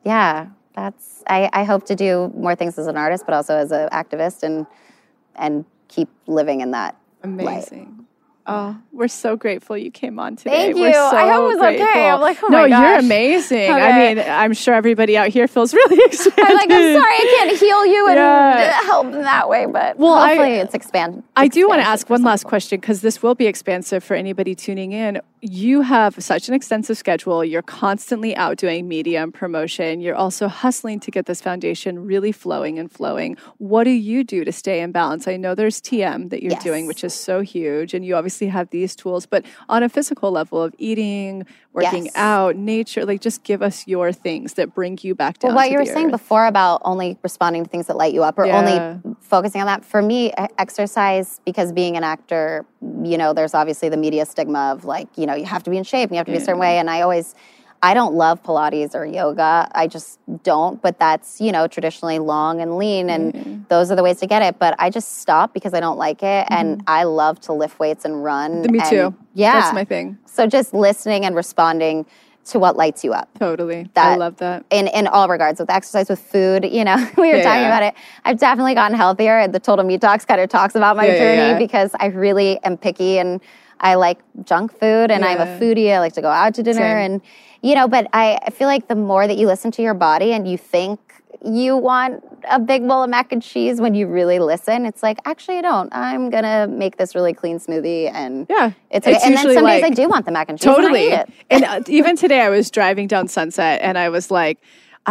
I hope to do more things as an artist, but also as an activist and keep living in that amazing light. Oh, we're so grateful you came on today. Thank you. I hope it was okay. I'm like, oh my gosh. No, you're amazing. Okay. I mean, I'm sure everybody out here feels really excited. I'm like, I'm sorry I can't heal you and help in that way, but hopefully it's expand. I do want to ask one last question, because this will be expansive for anybody tuning in. You have such an extensive schedule. You're constantly out doing media and promotion. You're also hustling to get this foundation really flowing. What do you do to stay in balance? I know there's TM that you're doing, which is so huge, and you obviously have these tools, but on a physical level of eating, working out, nature, like just give us your things that bring you back down to the earth. What you were saying before about only responding to things that light you up or only focusing on that, for me, exercise, because being an actor, there's obviously the media stigma of like, you have to be in shape and you have to be a certain way. And I don't love Pilates or yoga. I just don't. But that's, traditionally long and lean. And those are the ways to get it. But I just stop because I don't like it. And I love to lift weights and run. Me too. Yeah. That's my thing. So just listening and responding to what lights you up. Totally. I love that. In all regards, with exercise, with food, we were talking about it. I've definitely gotten healthier. The Total Meat Talks kind of talks about my journey because I really am picky and I like junk food and I'm a foodie. I like to go out to dinner and, but I feel like the more that you listen to your body and you think you want a big bowl of mac and cheese, when you really listen, it's like, actually, I don't. I'm going to make this really clean smoothie. And it's and then some days I do want the mac and cheese. Totally. And I eat it. And even today I was driving down Sunset and I was like,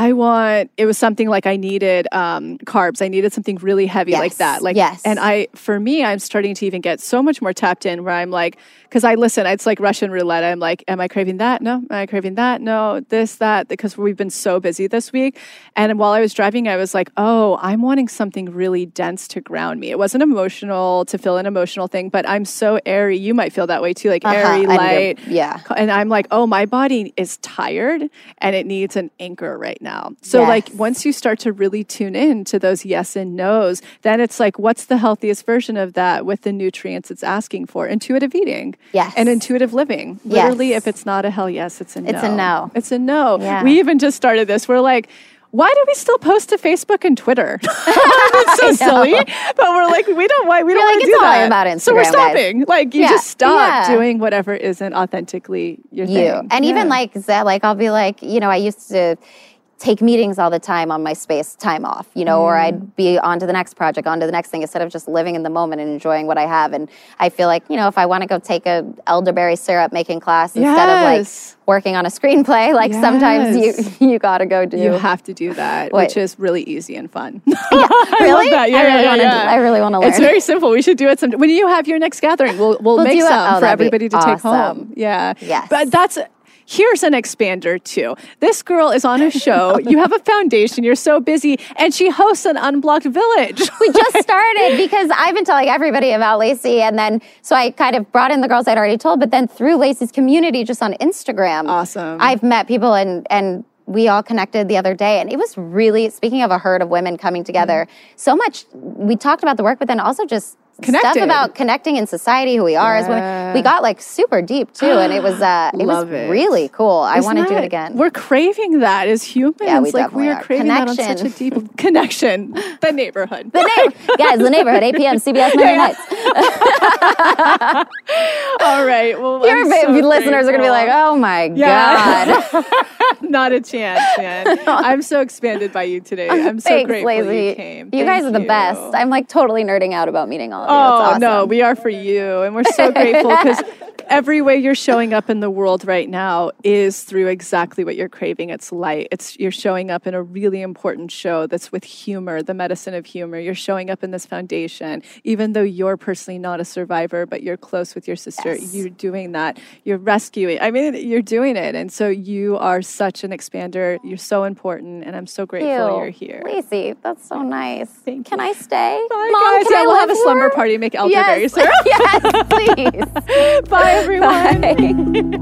it was something like I needed carbs. I needed something really heavy like that. And for me, I'm starting to even get so much more tapped in where I'm like, because I listen, it's like Russian roulette. I'm like, am I craving that? No. Am I craving that? No. This, that, because we've been so busy this week. And while I was driving, I was like, oh, I'm wanting something really dense to ground me. It wasn't emotional to feel an emotional thing, but I'm so airy. You might feel that way too, like airy, light. And I'm like, oh, my body is tired and it needs an anchor right now. So like once you start to really tune in to those yes and no's, then it's like, what's the healthiest version of that with the nutrients it's asking for? Intuitive eating. Yes. And intuitive living. Literally, if it's not a hell yes, it's a no. It's a no. It's a no. Yeah. We even just started this. We're like, why do we still post to Facebook and Twitter? It's so silly. But we're like, we don't want to do that. It's all about Instagram, so we're stopping. Guys. Like, you just stop doing whatever isn't authentically your thing. And even like I'll be like, I used to take meetings all the time on my space time off, or I'd be on to the next project, on to the next thing, instead of just living in the moment and enjoying what I have. And I feel like, if I want to go take a elderberry syrup making class instead of like working on a screenplay, like sometimes you got to go do. You have to do that, which is really easy and fun. Really? I love that. I really want to learn. It's very simple. We should do it sometime. When you have your next gathering, we'll make some for everybody to take home. Yeah. Yes. But here's an expander too. This girl is on a show. You have a foundation. You're so busy. And she hosts an Unblocked Village. We just started because I've been telling everybody about Lacey. And then, so I kind of brought in the girls I'd already told. But then through Lacey's community, just on Instagram. Awesome. I've met people and we all connected the other day, and it was really, speaking of a herd of women coming together, so much, we talked about the work, but then also just stuff about connecting in society, who we are as women. We got like super deep too, and it was really cool. I want to do it again. We're craving that as humans. Yeah, we are craving that on such a deep connection. The neighborhood. Guys, the neighborhood, 8 p.m. CBS Monday nights. All right. Well, your listeners are going to be like, oh my God. Not a chance, man. I'm so expanded by you today. I'm so grateful you came. You guys are the best. I'm like totally nerding out about meeting all of you. Oh, awesome. No, we are for you. And we're so grateful because every way you're showing up in the world right now is through exactly what you're craving. It's light. You're showing up in a really important show that's with humor, the medicine of humor. You're showing up in this foundation, even though you're personally not a survivor, but you're close with your sister. Yes. You're doing that. You're rescuing. I mean, you're doing it. And so you are such an expander. You're so important. And I'm so grateful you're here. Lacey, that's so nice. Thank you. Can I stay? Bye, Mom, guys. We'll have a slumber party, make elderberries. Yes, please. Bye, everyone. Bye.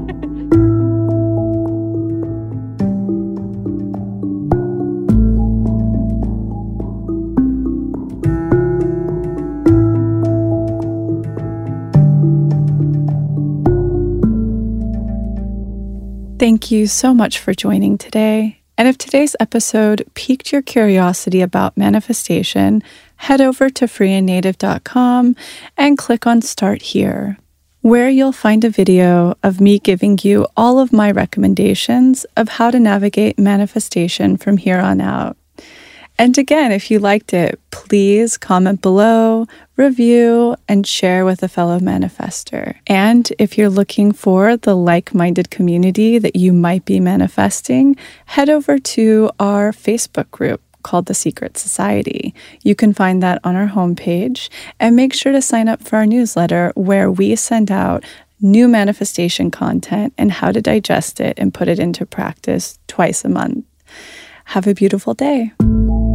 Thank you so much for joining today. And if today's episode piqued your curiosity about manifestation, head over to freeandnative.com and click on Start Here, where you'll find a video of me giving you all of my recommendations of how to navigate manifestation from here on out. And again, if you liked it, please comment below, review, and share with a fellow manifester. And if you're looking for the like-minded community that you might be manifesting, head over to our Facebook group called The Secret Society. You can find that on our homepage, and make sure to sign up for our newsletter where we send out new manifestation content and how to digest it and put it into practice twice a month. Have a beautiful day.